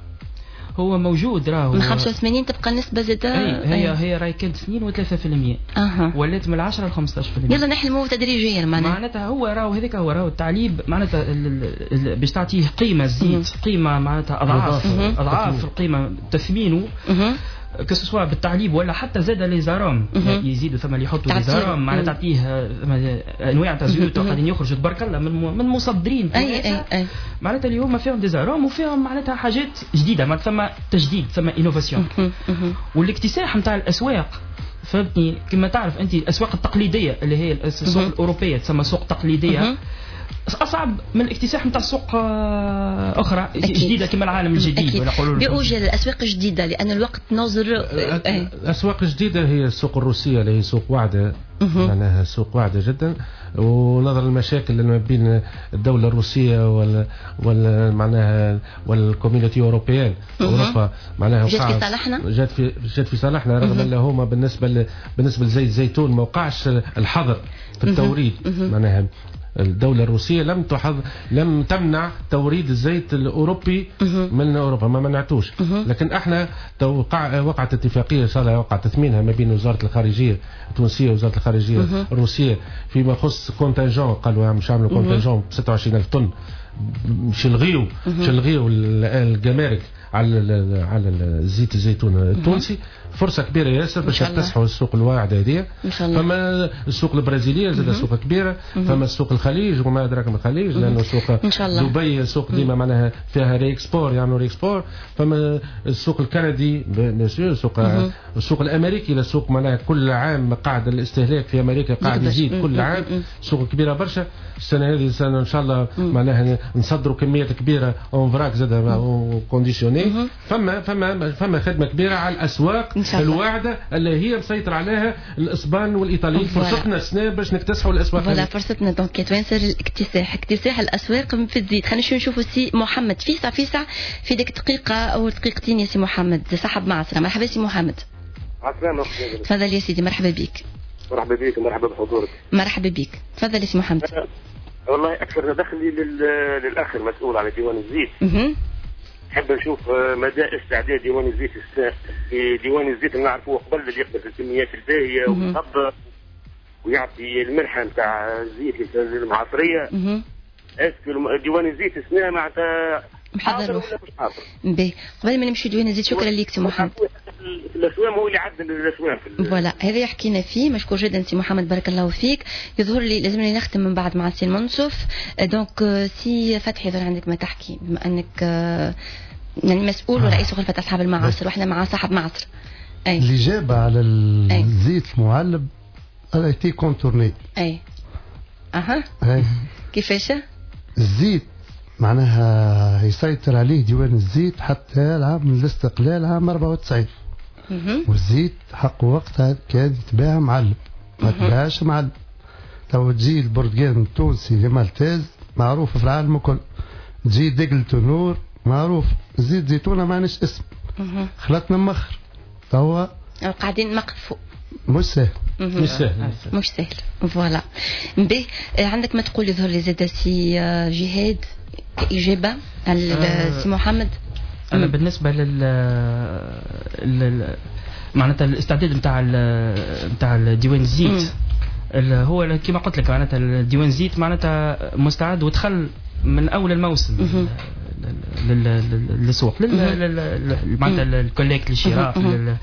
هو موجود راهو من خمسة وثمانين تبقى النسبه زاده هي هي, هي راهي كانت اثنين وثلاثة بالمئة اها ولات من العشرة ل خمسطاش بالمئة. يلا نحلموا تدريجيا معناتها معناتها هو راهو هذاك هو راهو التعليب معناتها باش تعطيه قيمه الزيت قيمه معناتها اضعاف اضعاف القيمه تثمينه كسوا بالتعليب ولا حتى زاد لي زارام يزيدوا ثم اللي يحطوا لي زارام معناتها تعطيه انواع تاع زيوت قاعدين يخرجوا تبارك الله من من مصدرين اي اي اي معناتها اللي هما فيهم دي زارام وفيهم معناتها حاجات جديده معناتها ثم تجديد ثم انوفاسيون. والاكتساح نتاع الاسواق فهمتني كما تعرف انت الاسواق التقليديه اللي هي السوق الاوروبيه تسمى سوق تقليديه اصعب من الاكتساح نتاع سوق اخرى جديده كما العالم الجديد ولا يقولوا بأوجه الاسواق الجديده لان الوقت نظر. الاسواق الجديده هي السوق الروسيه اللي هي سوق واعده معناها سوق واعده جدا، ونظرا للمشاكل اللي ما بين الدوله الروسيه وال وال معناها والكوميونتي اوروبيان اوروبا معناها جات في صالحنا جات في جات في صالحنا رغم ان هما بالنسبه ل... بالنسبه لزيت الزيتون ما وقعش الحظر في التوريد معناها الدولة الروسية لم تحظ لم تمنع توريد الزيت الأوروبي من أوروبا ما منعتوش، لكن احنا توقع وقعت اتفاقية صار وقع تثمينها ما بين وزارة الخارجية التونسية ووزارة الخارجية الروسية فيما يخص كونتنجون قالوا مش عملوا كونتنجون ب ستة وعشرين ألف طن مش يلغيوا مش يلغيوا الجمارك على على الزيت الزيتون التونسي. فرصه كبيره ياسر باش يفتحوا السوق الواعد هذه. فما السوق البرازيليه زاد سوق كبيره، فما السوق الخليج وما ادراك من الخليج لانه سوق دبي سوق ديما معناها فيها ريكسبور يعملوا ريكسبور. فما السوق الكندي بيسير سوق السوق الامريكي للسوق معناها كل عام قاعد الاستهلاك في امريكا قاعد يزيد كل عام سوق كبيره برشا. السنه هذه السنه ان شاء الله معناها نصدروا كميات كبيره اون فراك زاد كونديسيوني. فما فما فما خدمه كبيره على الاسواق الواعده اللي هي مسيطر عليها الاسبان والايطاليين. فرصتنا السنه باش نكتسحوا الاسواق. فوالا فرصتنا دونك توانسر الاكتساح اكتساح الاسواق في الزيت. خلينا شو نشوفوا سي محمد فيسع فيسع في ديك دقيقه او دقيقتين يا سي محمد صاحب معصره. مرحبا سي محمد. عسلامة. تفضل يا سيدي. مرحبا بك. مرحبا بك مرحبا بحضورك. مرحبا بك. تفضل يا سي محمد. والله اكثر دخلي للاخ المسؤول على ديوان الزيت. اها نحب نشوف مدى استعداد ديوان الزيت في ديوان الزيت اللي نعرفوه قبل اللي يقبل الكميات الباهيه ويصدر ويعطي المنحه نتاع الزيت للمعاصريه. اسكو ديوان الزيت السنه معناتها محضر ولا مش حاضر؟ باهي قبل ما نمشي ديوان الزيت شكرا لك سي محمد. الاسوام هو اللي عدل الاسوام فوالا هذا حكينا فيه. مشكور جدا سي محمد بارك الله فيك. يظهر لي لازمني نختم من بعد مع سي المنصف. دونك سي فتحي يظهر عندك ما تحكي بما انك يعني مسؤول ورئيس غرفه اصحاب المعاصر واحنا مع صاحب معصر. اي الاجابه على الزيت المعلب الا تي كونتورني. اي اها أي. كيفاش الزيت معناها يسيطر عليه ديوان الزيت حتى العام من الاستقلال عام أربعة وتسعين. والزيت حق وقتها كان يتباع معلب ما تباعش معلب. لو تجي البرتقال التونسي لمالتاز معروف في العالم الكل، تجي دقل تنور معروف، زيت زيتونه ما عندناش اسم. خلطنا مخر توا قاعدين نقفوا مش سهل مش سهل مش سهل. فوالا باهي عندك ما تقول يظهر لي زاد سي جهاد كإجابة على سي محمد. أنا بالنسبة لل معناتها الاستعداد نتاع نتاع ديوان الزيت هو كما قلت لك معناتها ديوان الزيت معناتها مستعد ودخل من اول الموسم للسوق معناتها الكوليكت للشراء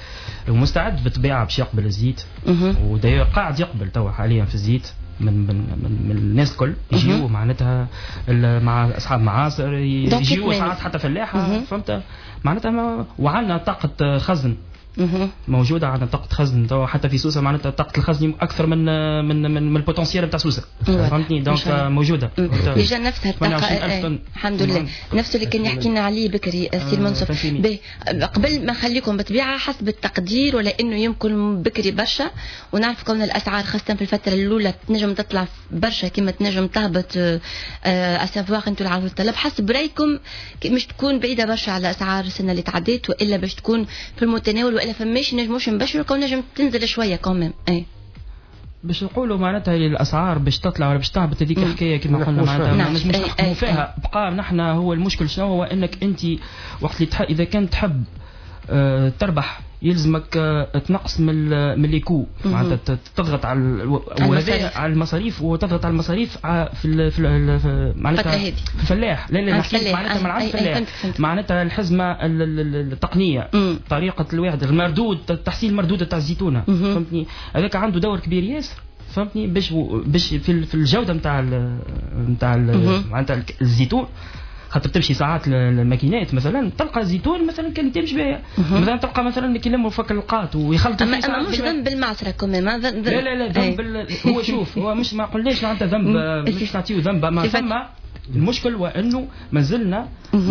ومستعد بالطبيعه باش يقبل الزيت وداير قاعد يقبل توا حاليا في الزيت من من من, من الناس الكل يجيو معناتها مع اصحاب معاصر يجيو ساعات حتى فلاحه فهمت معناتها وعندنا طاقه خزن موجوده عندنا طاقه خزن تو حتى في سوسه معناتها طاقه الخزن اكثر من من من, من البوتنسيال نتاع سوسه فهمتني دونك موجوده ديجا نفسها الطاقه الحمد لله نفس اللي كان يحكي لنا عليه بكري سي المنصف قبل ما نخليكم بالطبيعه حسب التقدير ولا انه يمكن بكري برشا ونعرف كون الاسعار خاصه في الفتره الاولى تنجم تطلع برشا كما تنجم تهبط اسافواغ انتم العرض الطلب حسب رايكم مش تكون بعيده برشا على اسعار السنه اللي تعديت والا باش تكون في المتناول والا فماش نجموش نبشروا كون نجم تنزل شويه كمان اي باش نقولوا معناتها الاسعار باش تطلع ولا باش تهبط هذيك الحكايه كما قلنا معناتها ما نجموش نحكموا فيها بقى نحن هو المشكل شنو هو انك انت وقت اللي تح... اذا كنت تحب أه تربح يلزمك أه تنقص من من ليكو معناتها تضغط على وهذا على المصاريف وتضغط على المصاريف في ال في معناتها في الفلاح لا لا نحكي معناتها مع الفلاح معناتها الحزمه التقنيه طريقه الواحد المردود تحصيل مردود تاع الزيتونه فهمتني هذاك عنده دور كبير ياسر فهمتني باش باش في في الجوده نتاع نتاع معناتها الزيتون خاطر تمشي ساعات للماكينات مثلا تلقى الزيتون مثلا كان تمشي بها مثلا تلقى مثلا كي يلموا فك القاط ويخلطوا فيه اما مش ذنب بالمعصره كمان لا لا لا ذنب هو شوف هو مش ما قلناش معناتها ذنب مش نعطيو ذنب ما ثم المشكل هو انه ما زلنا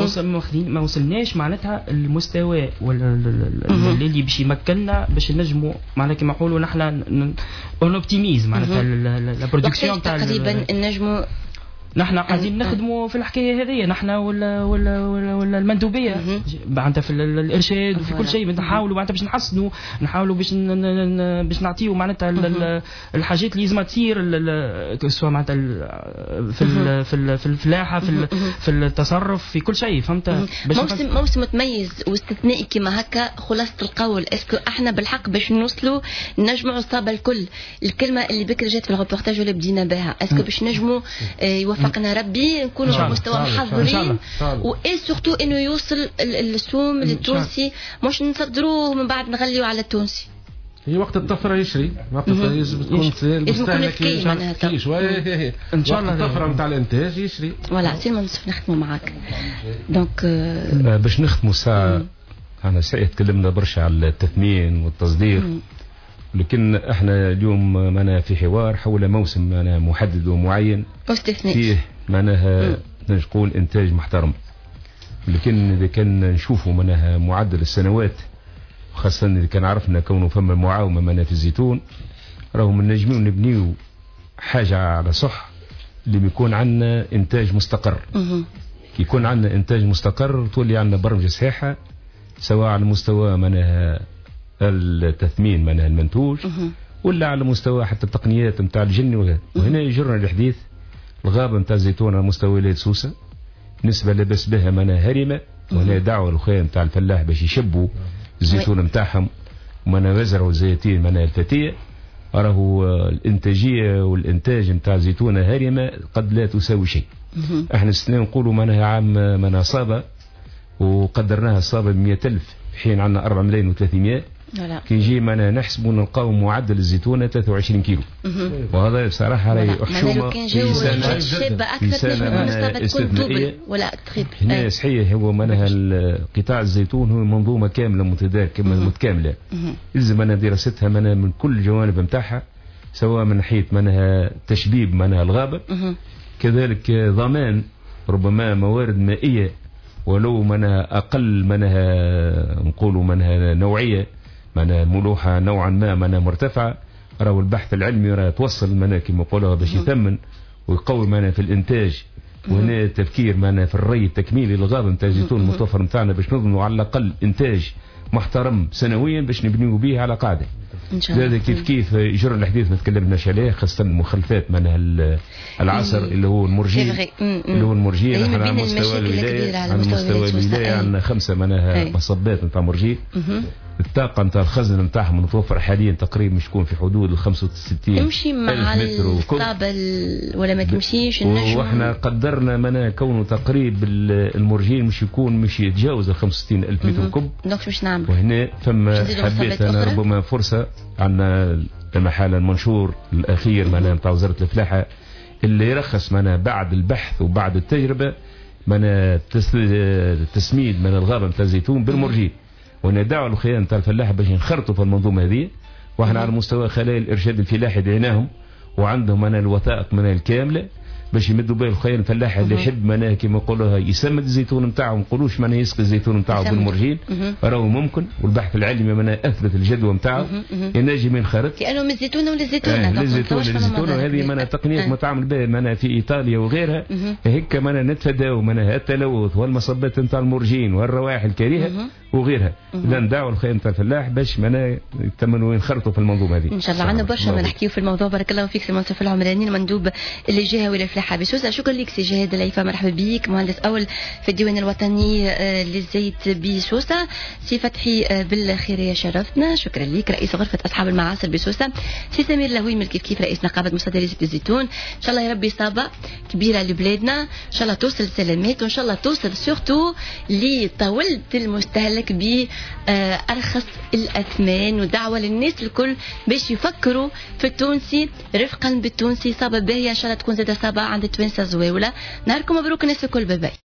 ما وصلناش معناتها المستوى اللي باش يمكننا باش نجموا معناتها كما نقولوا نحن اون اوبتيميز معناتها لا برودكسيون تاع تقريبا نجموا نحن قاعدين نخدموا في الحكايه هذه نحن ولا ولا ولا, ولا المندوبيه معناتها في الارشاد وفي كل شيء نحاولوا معناتها باش نحسنوا نحاولوا باش باش نعطيو معناتها الحاجات اللي لازم تصير سواء معناتها في في في الفلاحه في في التصرف في كل شيء فهمت موسم موسم متميز واستثنائي كما هكا خلاصه القول اسكو احنا بالحق باش نوصلوا نجمعوا الصابه الكل الكلمه اللي بكري جات في الريبورتاج اللي بدينا بها اسكو باش نجموا وفقنا ربي نكونوا على مستوى محضرين واي سورتو انه يوصل السوم للتونسي مش نصدروه من بعد نغليو على التونسي هي وقت الطفره يشري وقت لازم تكون مستهلك شويه ان شاء الله الطفره نتاع الانتاج يشري ولا سي منصف نخدموا معاك دونك باش نختموا الساعه انا ساعه تكلمنا برشا على التثمين والتصدير لكن احنا اليوم معنا في حوار حول موسم معنا محدد ومعين فيه معناها نقول انتاج محترم لكن اذا كان نشوفوا معناها معدل السنوات خاصه اذا كان عرفنا كونه فما معاومه معنا في الزيتون راهم نجموا نبنيو حاجه على صح اللي بيكون عندنا انتاج مستقر كي يكون عندنا انتاج مستقر تولي عندنا برمجه صحيحه سواء على مستوى معناها التثمين من المنتوج ولا على مستوى حتى التقنيات نتاع الجني وهذا وهنا يجرنا الحديث الغابه نتاع الزيتون على مستوى ولايه سوسه نسبه لبس بها منها هرمه وهنا دعوه الخيام نتاع الفلاح باش يشبوا الزيتون نتاعهم ومنا وزرعوا زيتين منها الفتيه راهو الانتاجيه والانتاج نتاع زيتونه هرمه قد لا تساوي شيء احنا السنه نقولوا منها عام منها صابه وقدرناها الصابه ب مئة ألف حين عندنا أربعة ملايين وثلاثمائة كي يجي معنا نحسبوا نلقاو معدل الزيتونه ثلاثة وعشرين كيلو وهذا بصراحه راهي حشومه في سنه في سنه استثنائيه ولا تريبل هنا صحيح هو معناها قطاع الزيتون هو منظومه كامله متكامله متكامله يلزم معناها دراستها معناها من كل الجوانب نتاعها سواء من ناحيه معناها تشبيب معناها الغابه كذلك ضمان ربما موارد مائيه ولو منها أقل منها نقولوا منها نوعية منها ملوحة نوعا ما منها مرتفعة راهو البحث العلمي راه توصل منها كما قولوا باش يثمن ويقوي منها في الإنتاج وهنا التفكير منها في الري التكميلي للغابة نتاع الزيتون المتوفر نتاعنا باش نضمنوا على الأقل إنتاج محترم سنويا باش نبنيو به على قاعدة هذا كيف كيف يجر الحديث ما تكلمناش عليه خاصة المخلفات منها العصر اللي هو المرجين اللي هو المرجين احنا على مستوى الولاية على مستوى الولاية عندنا خمسة منها مصبات نتاع مرجين الطاقة نتاع الخزن نتاعهم متوفر حاليا تقريبا مش تكون في حدود ال خمسة وستين تمشي مع الصابة ولا ما تمشيش النجم. واحنا قدرنا منا كونه تقريب المرجين مش يكون مش يتجاوز ال خمسة وستين ألف متر كوب. دونك باش نعمل وهنا فما حبيت انا ربما فرصة عندنا المحل المنشور الاخير منا نتاع وزارة الفلاحة اللي يرخص منا بعد البحث وبعد التجربة منا تسميد من الغابة نتاع الزيتون بالمرجين. وندعوا الخيار نتاع الفلاحة باش ينخرطوا في المنظومة هذه. واحنا على مستوى خلايا الارشاد الفلاحي دعيناهم وعندهم انا الوثائق منها الكامله باش يمدوا بها الخيار الفلاح اللي يحب منها كما نقولوها يسمد الزيتون نتاعو، ما نقولوش منها يسقي الزيتون نتاعو بالمرجين، راهو ممكن، والبحث العلمي منها اثبت الجدوى نتاعو ينجم ينخرط لانه من الزيتونه وللزيتونه. آه للزيتون للزيتونه هذه منها تقنيات متعامل بها منها في ايطاليا وغيرها. هيك منها نتفاداو منها التلوث والمصبات نتاع المرجين والروائح الكريهه وغيرها. اذا ندعوا الخيار نتاع الفلاح باش منها يتمنوا ينخرطوا في المنظومه هذه. ان شاء الله عندنا برشا ما نحكيو في الموضوع. بارك الله فيك سي منصف العمراني المندوب اللي جهه ولا الفلاحه بسوسه. شكرا لك سي جهاد العيفه، مرحبا بك، مهندس اول في الديوان الوطني للزيت بسوسه. سي فتحي بالخيريه شرفتنا، شكرا لك. رئيس غرفه اصحاب المعاصر بسوسه سي سمير لهوي كيف كيف رئيس نقابه مصدري زيت الزيتون. ان شاء الله يا ربي اصابه كبيره لبلادنا، ان شاء الله توصل سلامات، وان شاء الله توصل سورتو لطاوله المستهلك بارخص الاثمان. ودعوه للناس الكل باش يفكروا في التونسي رفقا بالتونسي. صابه باهيه ان شاء الله تكون زاده صابه عند التوانسه زواوله. نهاركم مبروك الناس الكل، باي باي.